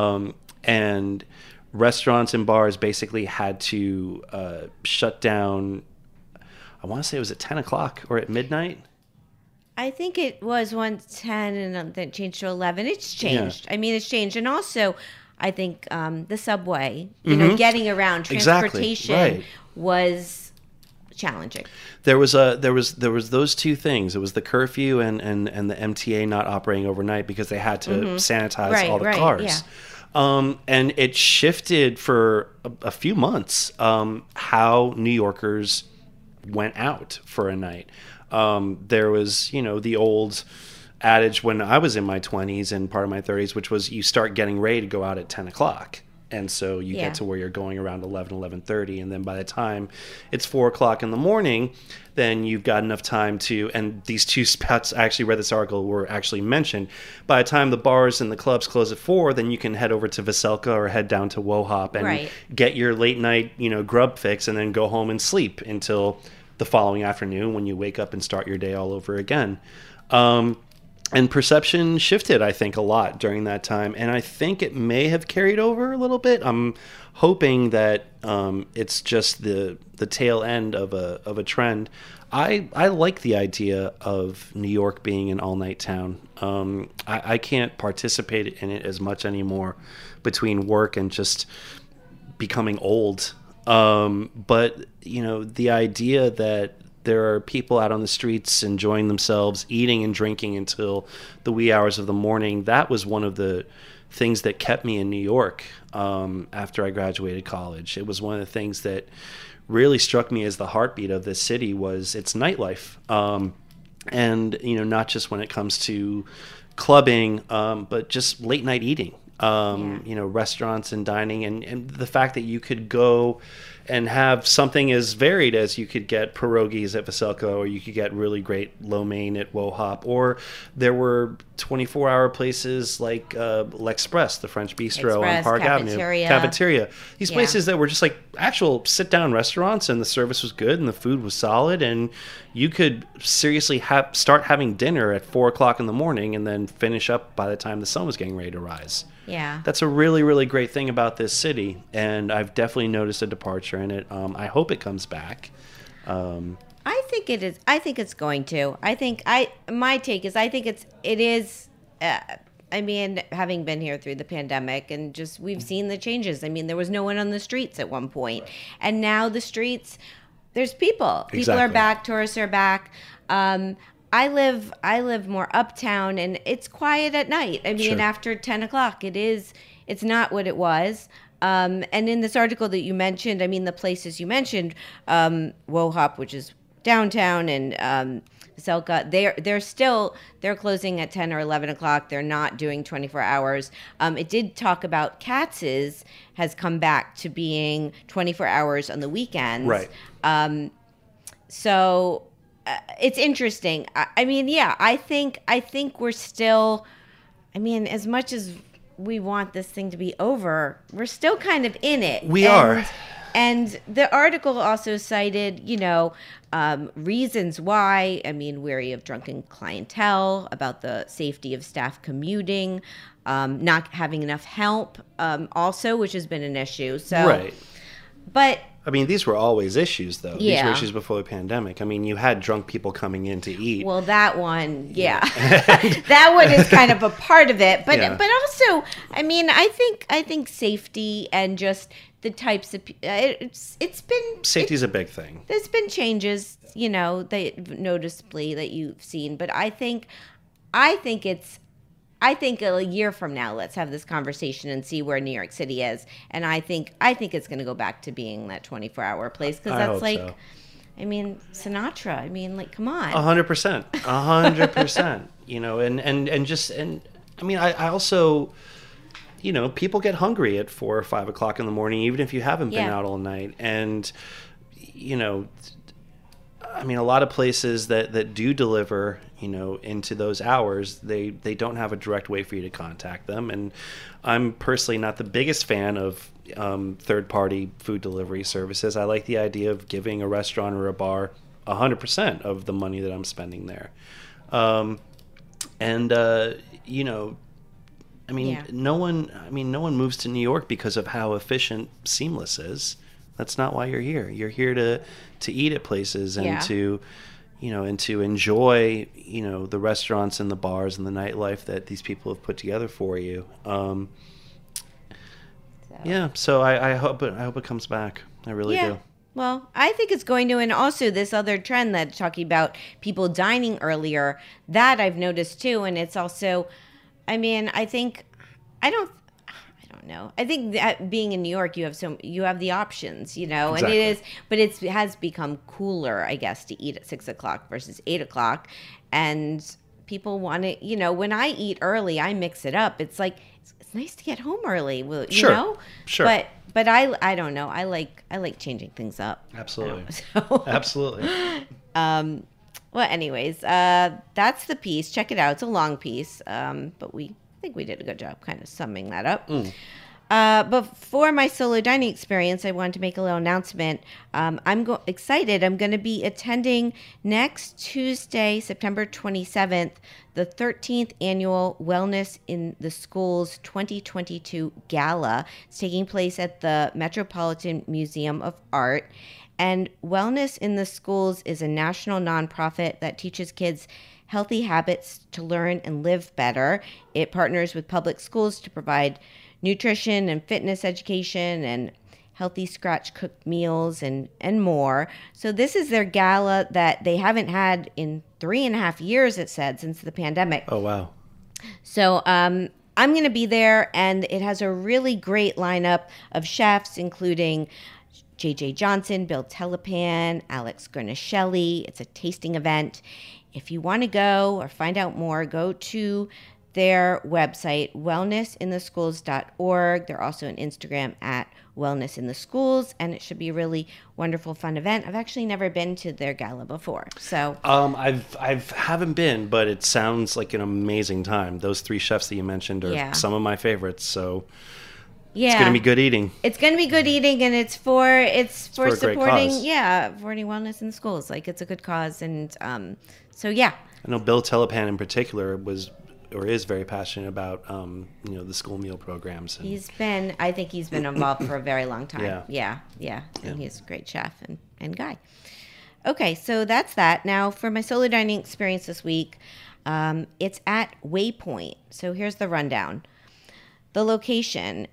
Speaker 2: and restaurants and bars basically had to shut down. I want to say it was at 10 o'clock or at midnight.
Speaker 1: I think it was 1:10 and then changed to 11. It's changed. Yeah. I mean, it's changed. And also, I think the subway, getting around, transportation was challenging.
Speaker 2: There was those two things. It was the curfew and the MTA not operating overnight because they had to sanitize all the cars. Yeah. And it shifted for a few months how New Yorkers went out for a night. There was, the old adage when I was in my 20s and part of my 30s, which was you start getting ready to go out at 10 o'clock. And so you get to where you're going around 11:30. And then by the time it's 4 o'clock in the morning, then you've got enough time to, and these two spots, I actually read this article, were actually mentioned. By the time the bars and the clubs close at 4, then you can head over to Veselka or head down to Wohop and get your late night, grub fix and then go home and sleep until the following afternoon when you wake up and start your day all over again. And perception shifted, I think, a lot during that time. And I think it may have carried over a little bit. I'm hoping that it's just the tail end of a trend. I like the idea of New York being an all-night town. I can't participate in it as much anymore between work and just becoming old. But, the idea that there are people out on the streets enjoying themselves, eating and drinking until the wee hours of the morning. That was one of the things that kept me in New York after I graduated college. It was one of the things that really struck me as the heartbeat of this city was its nightlife. And, not just when it comes to clubbing, but just late night eating. Restaurants and dining and the fact that you could go and have something as varied as you could get pierogies at Veselka, or you could get really great lo mein at Wohop, or there were 24-hour places like L'Express, the French bistro on Park Avenue. Cafeteria. These places that were just like actual sit-down restaurants, and the service was good and the food was solid, and you could seriously start having dinner at 4 o'clock in the morning and then finish up by the time the sun was getting ready to rise.
Speaker 1: Yeah.
Speaker 2: That's a really, really great thing about this city, and I've definitely noticed a departure in it. I hope it comes back.
Speaker 1: I think it is. I think it's going to. My take is I think it is. I mean, having been here through the pandemic and just we've seen the changes. I mean, there was no one on the streets at one point, and now the streets, there's people. People are back. Tourists are back. I live more uptown, and it's quiet at night. I mean, after 10 o'clock, it's not what it was. And in this article that you mentioned, I mean, the places you mentioned, Wohop, which is downtown, and Selka, they're closing at 10 or 11 o'clock. They're not doing 24 hours. It did talk about Katz's has come back to being 24 hours on the weekends.
Speaker 2: Right.
Speaker 1: So it's interesting. I mean, yeah, I think we're still, I mean, as much as we want this thing to be over, we're still kind of in it.
Speaker 2: We are.
Speaker 1: And the article also cited, reasons why. I mean, wary of drunken clientele, about the safety of staff commuting, not having enough help, also, which has been an issue. So,
Speaker 2: right.
Speaker 1: But
Speaker 2: I mean, these were always issues, though.
Speaker 1: Yeah.
Speaker 2: These were issues before the pandemic. I mean, you had drunk people coming in to eat.
Speaker 1: Well, that one, yeah. That one is kind of a part of it. But also, I mean, I think safety and just the types of it's been
Speaker 2: safety's a big thing.
Speaker 1: There's been changes, that noticeably that you've seen, but I think a year from now, let's have this conversation and see where New York City is. And I think it's going to go back to being that 24-hour place, because that's like, so. I mean, Sinatra. I mean, like, come on.
Speaker 2: 100%, 100%. And I mean, I also, people get hungry at 4 or 5 o'clock in the morning, even if you haven't been out all night. And I mean, a lot of places that do deliver, into those hours, they don't have a direct way for you to contact them. And I'm personally not the biggest fan of third-party food delivery services. I like the idea of giving a restaurant or a bar 100% of the money that I'm spending there. No one moves to New York because of how efficient Seamless is. That's not why you're here. You're here to eat at places and to enjoy, the restaurants and the bars and the nightlife that these people have put together for you. So I hope it comes back. I really do.
Speaker 1: Well, I think it's going to, and also this other trend that's talking about people dining earlier, that I've noticed too, and it's also, I mean, I don't know. I think that being in New York, you have the options,
Speaker 2: Exactly.
Speaker 1: and it has become cooler, I guess, to eat at 6 o'clock versus 8 o'clock. And people want to, when I eat early, I mix it up. It's like, it's nice to get home early,
Speaker 2: Sure.
Speaker 1: But I don't know. I like changing things up.
Speaker 2: Absolutely.
Speaker 1: So.
Speaker 2: Absolutely.
Speaker 1: Well, anyways, that's the piece. Check it out. It's a long piece, but I think we did a good job kind of summing that up. But for my solo dining experience, I wanted to make a little announcement. I'm excited. I'm going to be attending next Tuesday, September 27th, the 13th annual Wellness in the Schools 2022 Gala. It's taking place at the Metropolitan Museum of Art. And Wellness in the Schools is a national nonprofit that teaches kids healthy habits to learn and live better. It partners with public schools to provide nutrition and fitness education and healthy scratch-cooked meals and more. So this is their gala that they haven't had in 3.5 years, it said, since the pandemic.
Speaker 2: Oh, wow.
Speaker 1: So I'm going to be there, and it has a really great lineup of chefs, including J.J. Johnson, Bill Telepan, Alex Gurnishelli. It's a tasting event. If you want to go or find out more, go to their website, wellnessintheschools.org. They're also on Instagram at wellnessintheschools, and it should be a really wonderful, fun event. I've actually never been to their gala before, so
Speaker 2: I haven't been, but it sounds like an amazing time. Those 3 chefs that you mentioned are some of my favorites, so it's going to be good eating.
Speaker 1: It's going to be good eating, and it's for supporting wellness in the schools. Like, it's a good cause, and so yeah.
Speaker 2: I know Bill Telepan in particular is very passionate about the school meal programs. And
Speaker 1: I think he's been involved for a very long time. Yeah. And he's a great chef and guy. Okay, so that's that. Now, for my solo dining experience this week, it's at Waypoint. So here's the rundown. The location,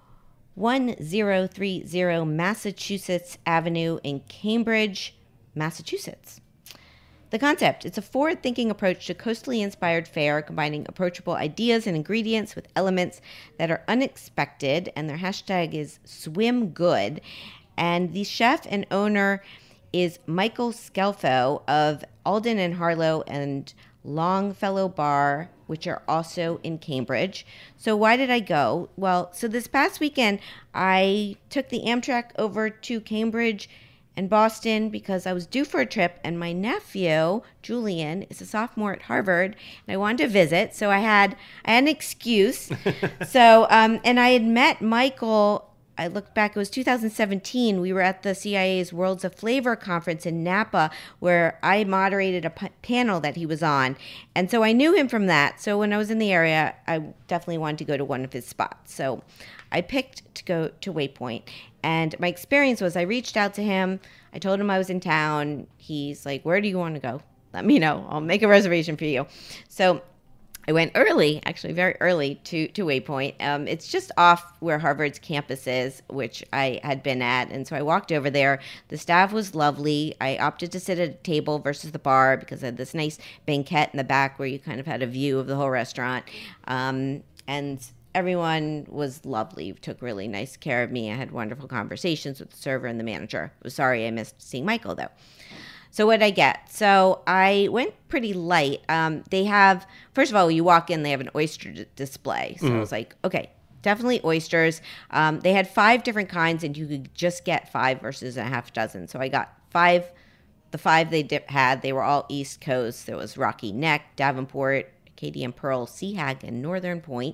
Speaker 1: 1030 Massachusetts Avenue in Cambridge, Massachusetts. The concept, it's a forward-thinking approach to coastally inspired fare, combining approachable ideas and ingredients with elements that are unexpected, and their hashtag is Swim Good. And the chef and owner is Michael Scelfo of Alden and Harlow and Longfellow Bar, which are also in Cambridge. So why did I go? Well, so this past weekend, I took the Amtrak over to Cambridge and Boston because I was due for a trip, and my nephew, Julian, is a sophomore at Harvard, and I wanted to visit, so I had an excuse. So, and I had met Michael. I looked back, it was 2017. We were at the CIA's Worlds of Flavor conference in Napa, where I moderated a panel that he was on. And so I knew him from that. So when I was in the area, I definitely wanted to go to one of his spots. So I picked to go to Waypoint. And my experience was I reached out to him. I told him I was in town. He's like, where do you want to go? Let me know. I'll make a reservation for you. So I went early, actually very early, to Waypoint. It's just off where Harvard's campus is, which I had been at. And so I walked over there. The staff was lovely. I opted to sit at a table versus the bar because I had this nice banquette in the back where you kind of had a view of the whole restaurant. And everyone was lovely, took really nice care of me. I had wonderful conversations with the server and the manager. I was sorry I missed seeing Michael, though. So what did I get? So I went pretty light. They have, first of all, you walk in, they have an oyster display. So I was like, okay, definitely oysters. They had 5 different kinds, and you could just get 5 versus a half dozen. So I got 5. The 5 they had, they were all East Coast. There was Rocky Neck, Davenport, Acadian Pearl, Sea Hag, and Northern Point.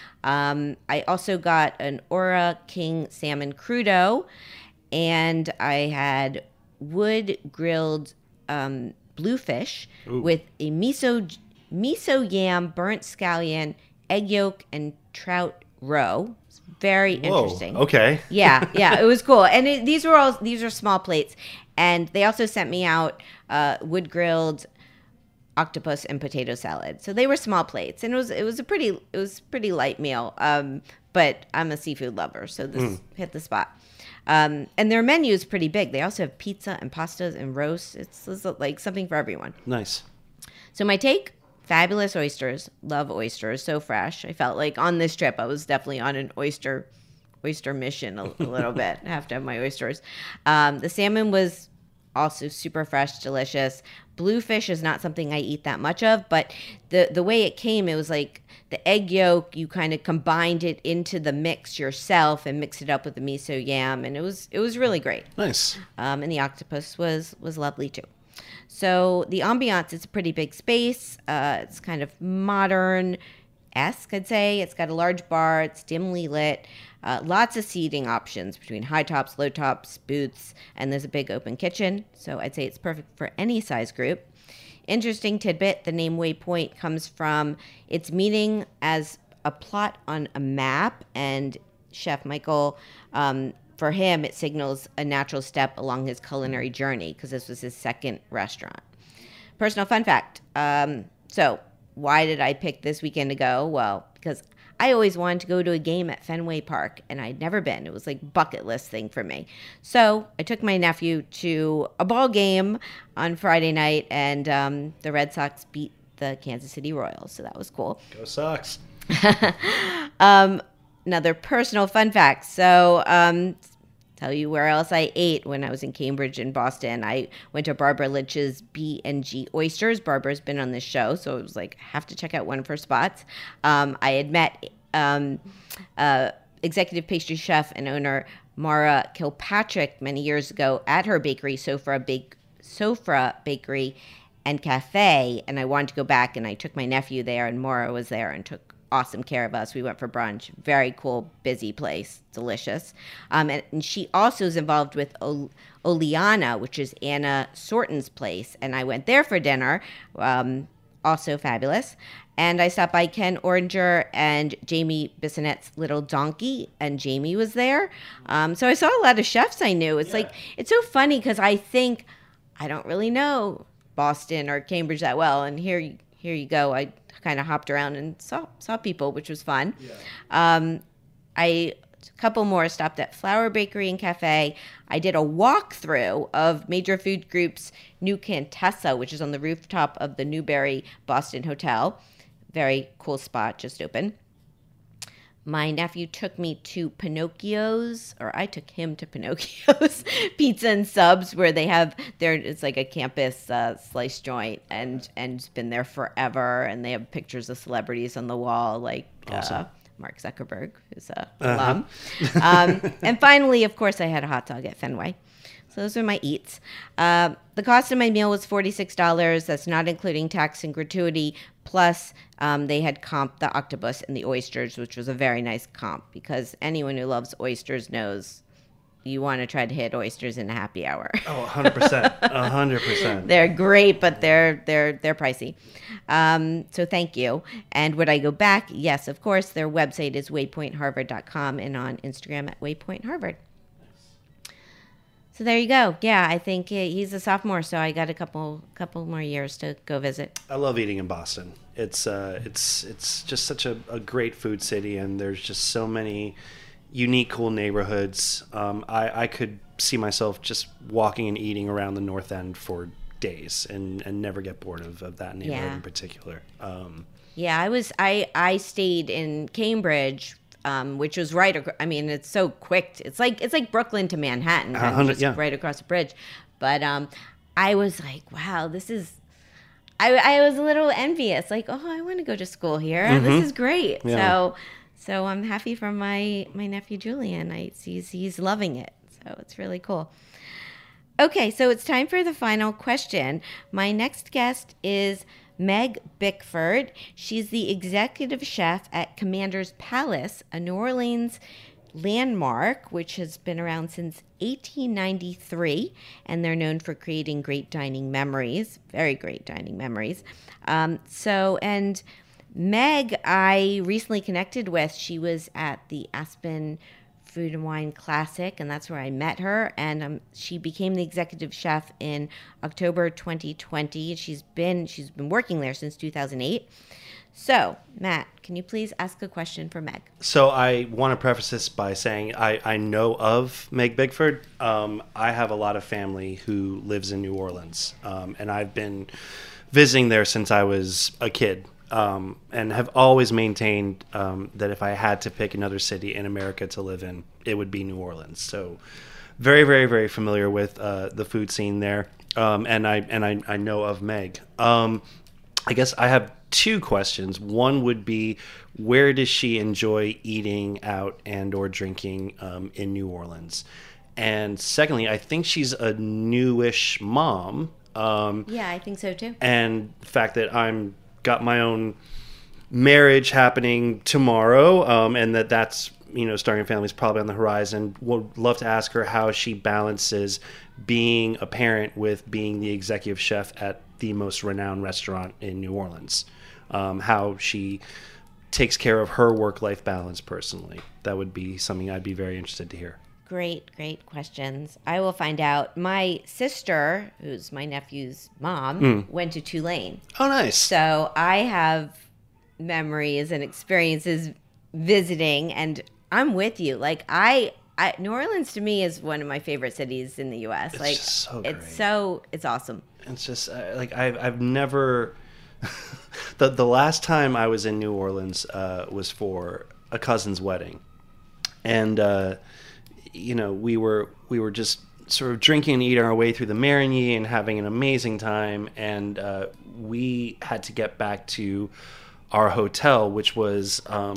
Speaker 1: I also got an Ora King Salmon Crudo, and I had wood grilled bluefish with a miso yam, burnt scallion, egg yolk, and trout roe. It's very interesting.
Speaker 2: Okay.
Speaker 1: Yeah, it was cool. And these are small plates, and they also sent me out wood grilled octopus and potato salad. So they were small plates, and it was a pretty light meal. But I'm a seafood lover, so this hit the spot. And their menu is pretty big. They also have pizza and pastas and roasts. It's like something for everyone.
Speaker 2: Nice.
Speaker 1: So my take, fabulous oysters. Love oysters. So fresh. I felt like on this trip, I was definitely on an oyster mission a little bit. I have to have my oysters. The salmon was also super fresh, delicious. Bluefish is not something I eat that much of, but the way it came, it was like the egg yolk, you kind of combined it into the mix yourself and mixed it up with the miso yam, and it was really great.
Speaker 2: Nice.
Speaker 1: And the octopus was lovely too. So the ambiance, it's a pretty big space. It's kind of modern-esque, I'd say. It's got a large bar. It's dimly lit. Lots of seating options between high tops, low tops, booths, and there's a big open kitchen. So I'd say it's perfect for any size group. Interesting tidbit, the name Waypoint comes from its meaning as a plot on a map, and Chef Michael, for him, it signals a natural step along his culinary journey because this was his second restaurant. Personal fun fact. So why did I pick this weekend to go? Well, because I always wanted to go to a game at Fenway Park, and I'd never been. It was like bucket list thing for me. So I took my nephew to a ball game on Friday night, and the Red Sox beat the Kansas City Royals, so that was cool.
Speaker 2: Go Sox.
Speaker 1: Another personal fun fact. So tell you where else I ate when I was in Cambridge and Boston. I went to Barbara Lynch's B&G Oysters. Barbara's been on this show, so it was like, have to check out one of her spots. I had met executive pastry chef and owner Mara Kilpatrick many years ago at her bakery, Sofra Bakery and Cafe, and I wanted to go back, and I took my nephew there, and Mara was there and took awesome care of us. We went for brunch. Very cool, busy place. Delicious. And she also is involved with Oleana, which is Anna Sorton's place. And I went there for dinner. Also fabulous. And I stopped by Ken Oringer and Jamie Bissonette's Little Donkey, and Jamie was there. So I saw a lot of chefs I knew. It's like, it's so funny because I think I don't really know Boston or Cambridge that well, and here you go. I kind of hopped around and saw people, which was fun. Yeah. A couple more stopped at Flower Bakery and Cafe. I did a walkthrough of Major Food Group's new Contessa, which is on the rooftop of the Newbury Boston Hotel. Very cool spot, just open. My nephew took me to Pinocchio's, or I took him to Pinocchio's Pizza and Subs, where they have it's like a campus slice joint, and it's been there forever, and they have pictures of celebrities on the wall, like
Speaker 2: awesome.
Speaker 1: Mark Zuckerberg, who's a alum. And finally, of course, I had a hot dog at Fenway. So those are my eats. The cost of my meal was $46. That's not including tax and gratuity. Plus, they had comped the octopus and the oysters, which was a very nice comp, because anyone who loves oysters knows you want to try to hit oysters in a happy hour.
Speaker 2: Oh, 100%. 100%.
Speaker 1: They're great, but they're pricey. So thank you. And would I go back? Yes, of course. Their website is waypointharvard.com and on Instagram at waypointharvard. So there you go. Yeah, I think he's a sophomore, so I got a couple more years to go visit.
Speaker 2: I love eating in Boston. It's just such a great food city, and there's just so many unique, cool neighborhoods. I could see myself just walking and eating around the North End for days and never get bored of that neighborhood in particular.
Speaker 1: I stayed in Cambridge, which was it's so quick. It's like Brooklyn to Manhattan, right across the bridge. But I was like, wow, this is. I was a little envious, like, oh, I want to go to school here. Mm-hmm. This is great. Yeah. So I'm happy for my nephew Julian. He's loving it. So it's really cool. Okay, so it's time for the final question. My next guest is Meg Bickford. She's the executive chef at Commander's Palace, a New Orleans landmark, which has been around since 1893, and they're known for creating great dining memories, very great dining memories. And Meg, I recently connected with. She was at the Aspen Food and Wine Classic, and that's where I met her. And she became the executive chef in October 2020. She's been working there since 2008. So, Matt, can you please ask a question for Meg?
Speaker 2: So I want to preface this by saying I know of Meg Bickford. I have a lot of family who lives in New Orleans, and I've been visiting there since I was a kid. And have always maintained that if I had to pick another city in America to live in, it would be New Orleans. So very, very, very familiar with the food scene there. And I know of Meg. I guess I have two questions. One would be, where does she enjoy eating out and or drinking in New Orleans? And secondly, I think she's a newish mom.
Speaker 1: Yeah, I think so too.
Speaker 2: And the fact that I'm got my own marriage happening tomorrow, and that's starting a family is probably on the horizon. Would love to ask her how she balances being a parent with being the executive chef at the most renowned restaurant in New Orleans. How she takes care of her work-life balance personally. That would be something I'd be very interested to hear.
Speaker 1: Great questions. I will find out. My sister, who's my nephew's mom, went to Tulane.
Speaker 2: Oh, nice.
Speaker 1: So I have memories and experiences visiting, and I'm with you. Like New Orleans to me is one of my favorite cities in the U.S.
Speaker 2: It's
Speaker 1: like
Speaker 2: just so great.
Speaker 1: It's awesome.
Speaker 2: It's just I've never. The last time I was in New Orleans was for a cousin's wedding, and we were just sort of drinking and eating our way through the Marigny and having an amazing time, and we had to get back to our hotel, which was a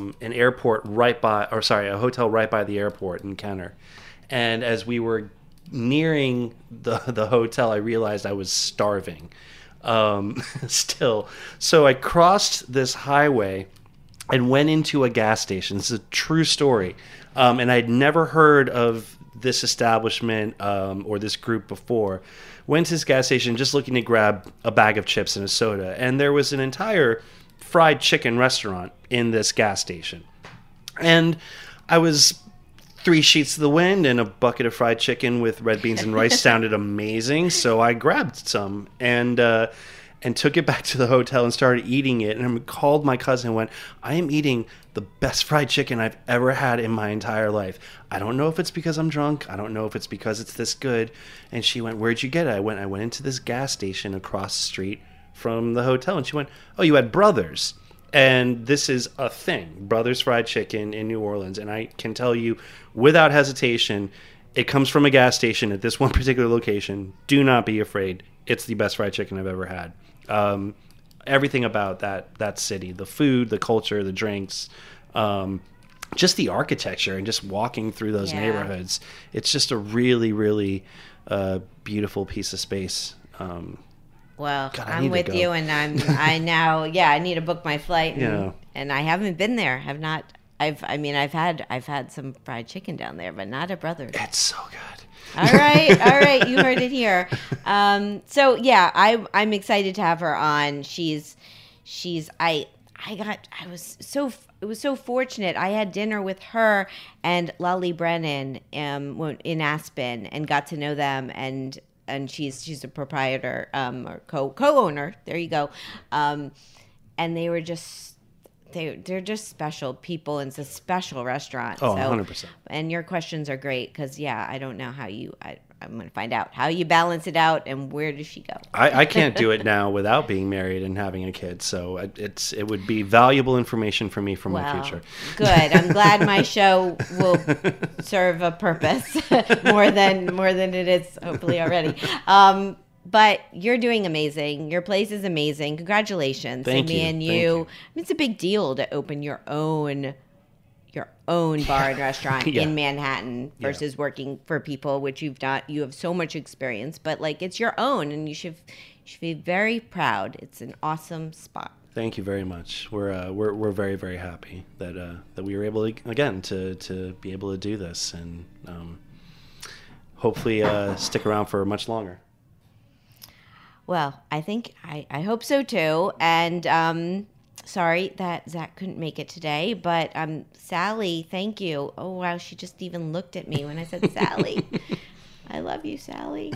Speaker 2: hotel right by the airport in Kenner. And as we were nearing the hotel, I realized I was starving still. So I crossed this highway and went into a gas station. This is a true story. And I'd never heard of this establishment or this group before. Went to this gas station just looking to grab a bag of chips and a soda. And there was an entire fried chicken restaurant in this gas station. And I was 3 sheets to the wind and a bucket of fried chicken with red beans and rice sounded amazing. So I grabbed some and took it back to the hotel and started eating it. And I called my cousin and went, I am eating the best fried chicken I've ever had in my entire life. I don't know if it's because I'm drunk. I don't know if it's because it's this good. And she went, where'd you get it? I went into this gas station across the street from the hotel. And she went, oh, you had Brothers. And this is a thing, Brothers Fried Chicken in New Orleans. And I can tell you without hesitation, it comes from a gas station at this one particular location. Do not be afraid. It's the best fried chicken I've ever had. Everything about that city, the food, the culture, the drinks, just the architecture and just walking through those neighborhoods. It's just a really, really beautiful piece of space.
Speaker 1: Well, God, I'm with you, and I need to book my flight, and I haven't been there. I've had some fried chicken down there, but not at Brothers.
Speaker 2: It's so good.
Speaker 1: All right, you heard it here. So yeah, I'm excited to have her on. It was so fortunate. I had dinner with her and Lolly Brennan in Aspen and got to know them, and she's a proprietor or co-owner. There you go. And they were just they're just special people, and it's a special restaurant.
Speaker 2: Oh, 100%.
Speaker 1: And your questions are great because I don't know how I'm going to find out how you balance it out and where does she go.
Speaker 2: I can't do it now without being married and having a kid, so it would be valuable information for me for my future.
Speaker 1: Good. I'm glad my show will serve a purpose more than it is hopefully already. But you're doing amazing. Your place is amazing. Congratulations.
Speaker 2: Thank you.
Speaker 1: And you. It's a big deal to open your own bar and restaurant in Manhattan versus working for people, which you've done. You have so much experience, but it's your own, and you should be very proud. It's an awesome spot.
Speaker 2: Thank you very much. We're very, very happy that we were able to be able to do this, and hopefully stick around for much longer.
Speaker 1: Well, I think I hope so too. And sorry that Zach couldn't make it today, but Sally, thank you. Oh wow, she just even looked at me when I said Sally. I love you, Sally.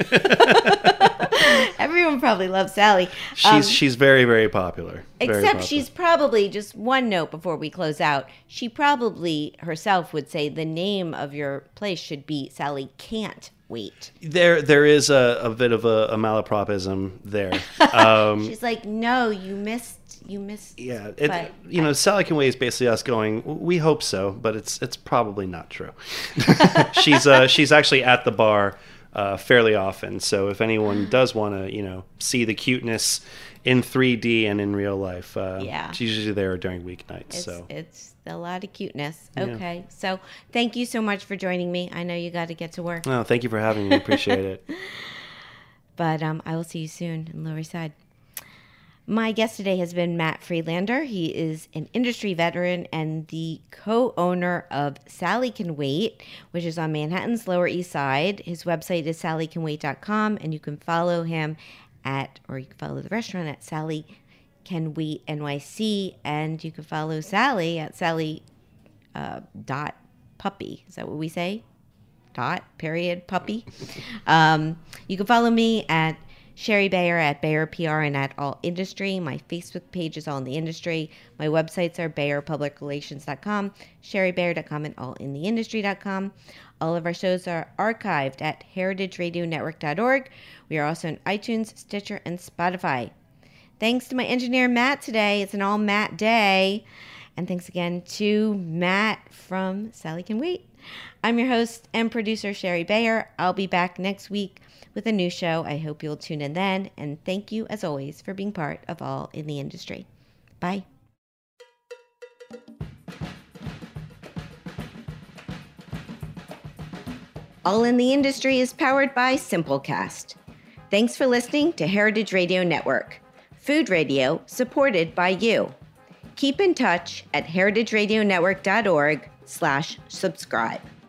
Speaker 1: Everyone probably loves Sally.
Speaker 2: She's very, very popular.
Speaker 1: Except she's probably, just one note before we close out, she probably herself would say the name of your place should be Sally Can't Wait.
Speaker 2: There is a bit of a malapropism there.
Speaker 1: She's like, no, you missed.
Speaker 2: Yeah, Sally Can Wait is basically us going, we hope so, but it's probably not true. She's actually at the bar fairly often, so if anyone does want to see the cuteness in 3D and in real life, she's usually there during weeknights.
Speaker 1: It's a lot of cuteness. Okay, yeah. So thank you so much for joining me. I know you got to get to work.
Speaker 2: Oh, thank you for having me. Appreciate it.
Speaker 1: But I will see you soon in Lower East Side. My guest today has been Matt Friedlander. He is an industry veteran and the co-owner of Sally Can Wait, which is on Manhattan's Lower East Side. His website is sallycanwait.com, and you can follow him or you can follow the restaurant at Sally Can Wait NYC, and you can follow Sally at Sally dot puppy. Is that what we say? .puppy. You can follow me at Sherry Bayer at Bayer PR and at All Industry. My Facebook page is All in the Industry. My websites are BayerPublicRelations.com, SherryBayer.com, and AllInTheIndustry.com. All of our shows are archived at HeritageRadioNetwork.org. We are also on iTunes, Stitcher, and Spotify. Thanks to my engineer, Matt, today. It's an all Matt day. And thanks again to Matt from Sally Can Wait. I'm your host and producer, Sherry Bayer. I'll be back next week with a new show. I hope you'll tune in then. And thank you, as always, for being part of All in the Industry. Bye. All in the Industry is powered by Simplecast. Thanks for listening to Heritage Radio Network, food radio supported by you. Keep in touch at heritageradionetwork.org/subscribe.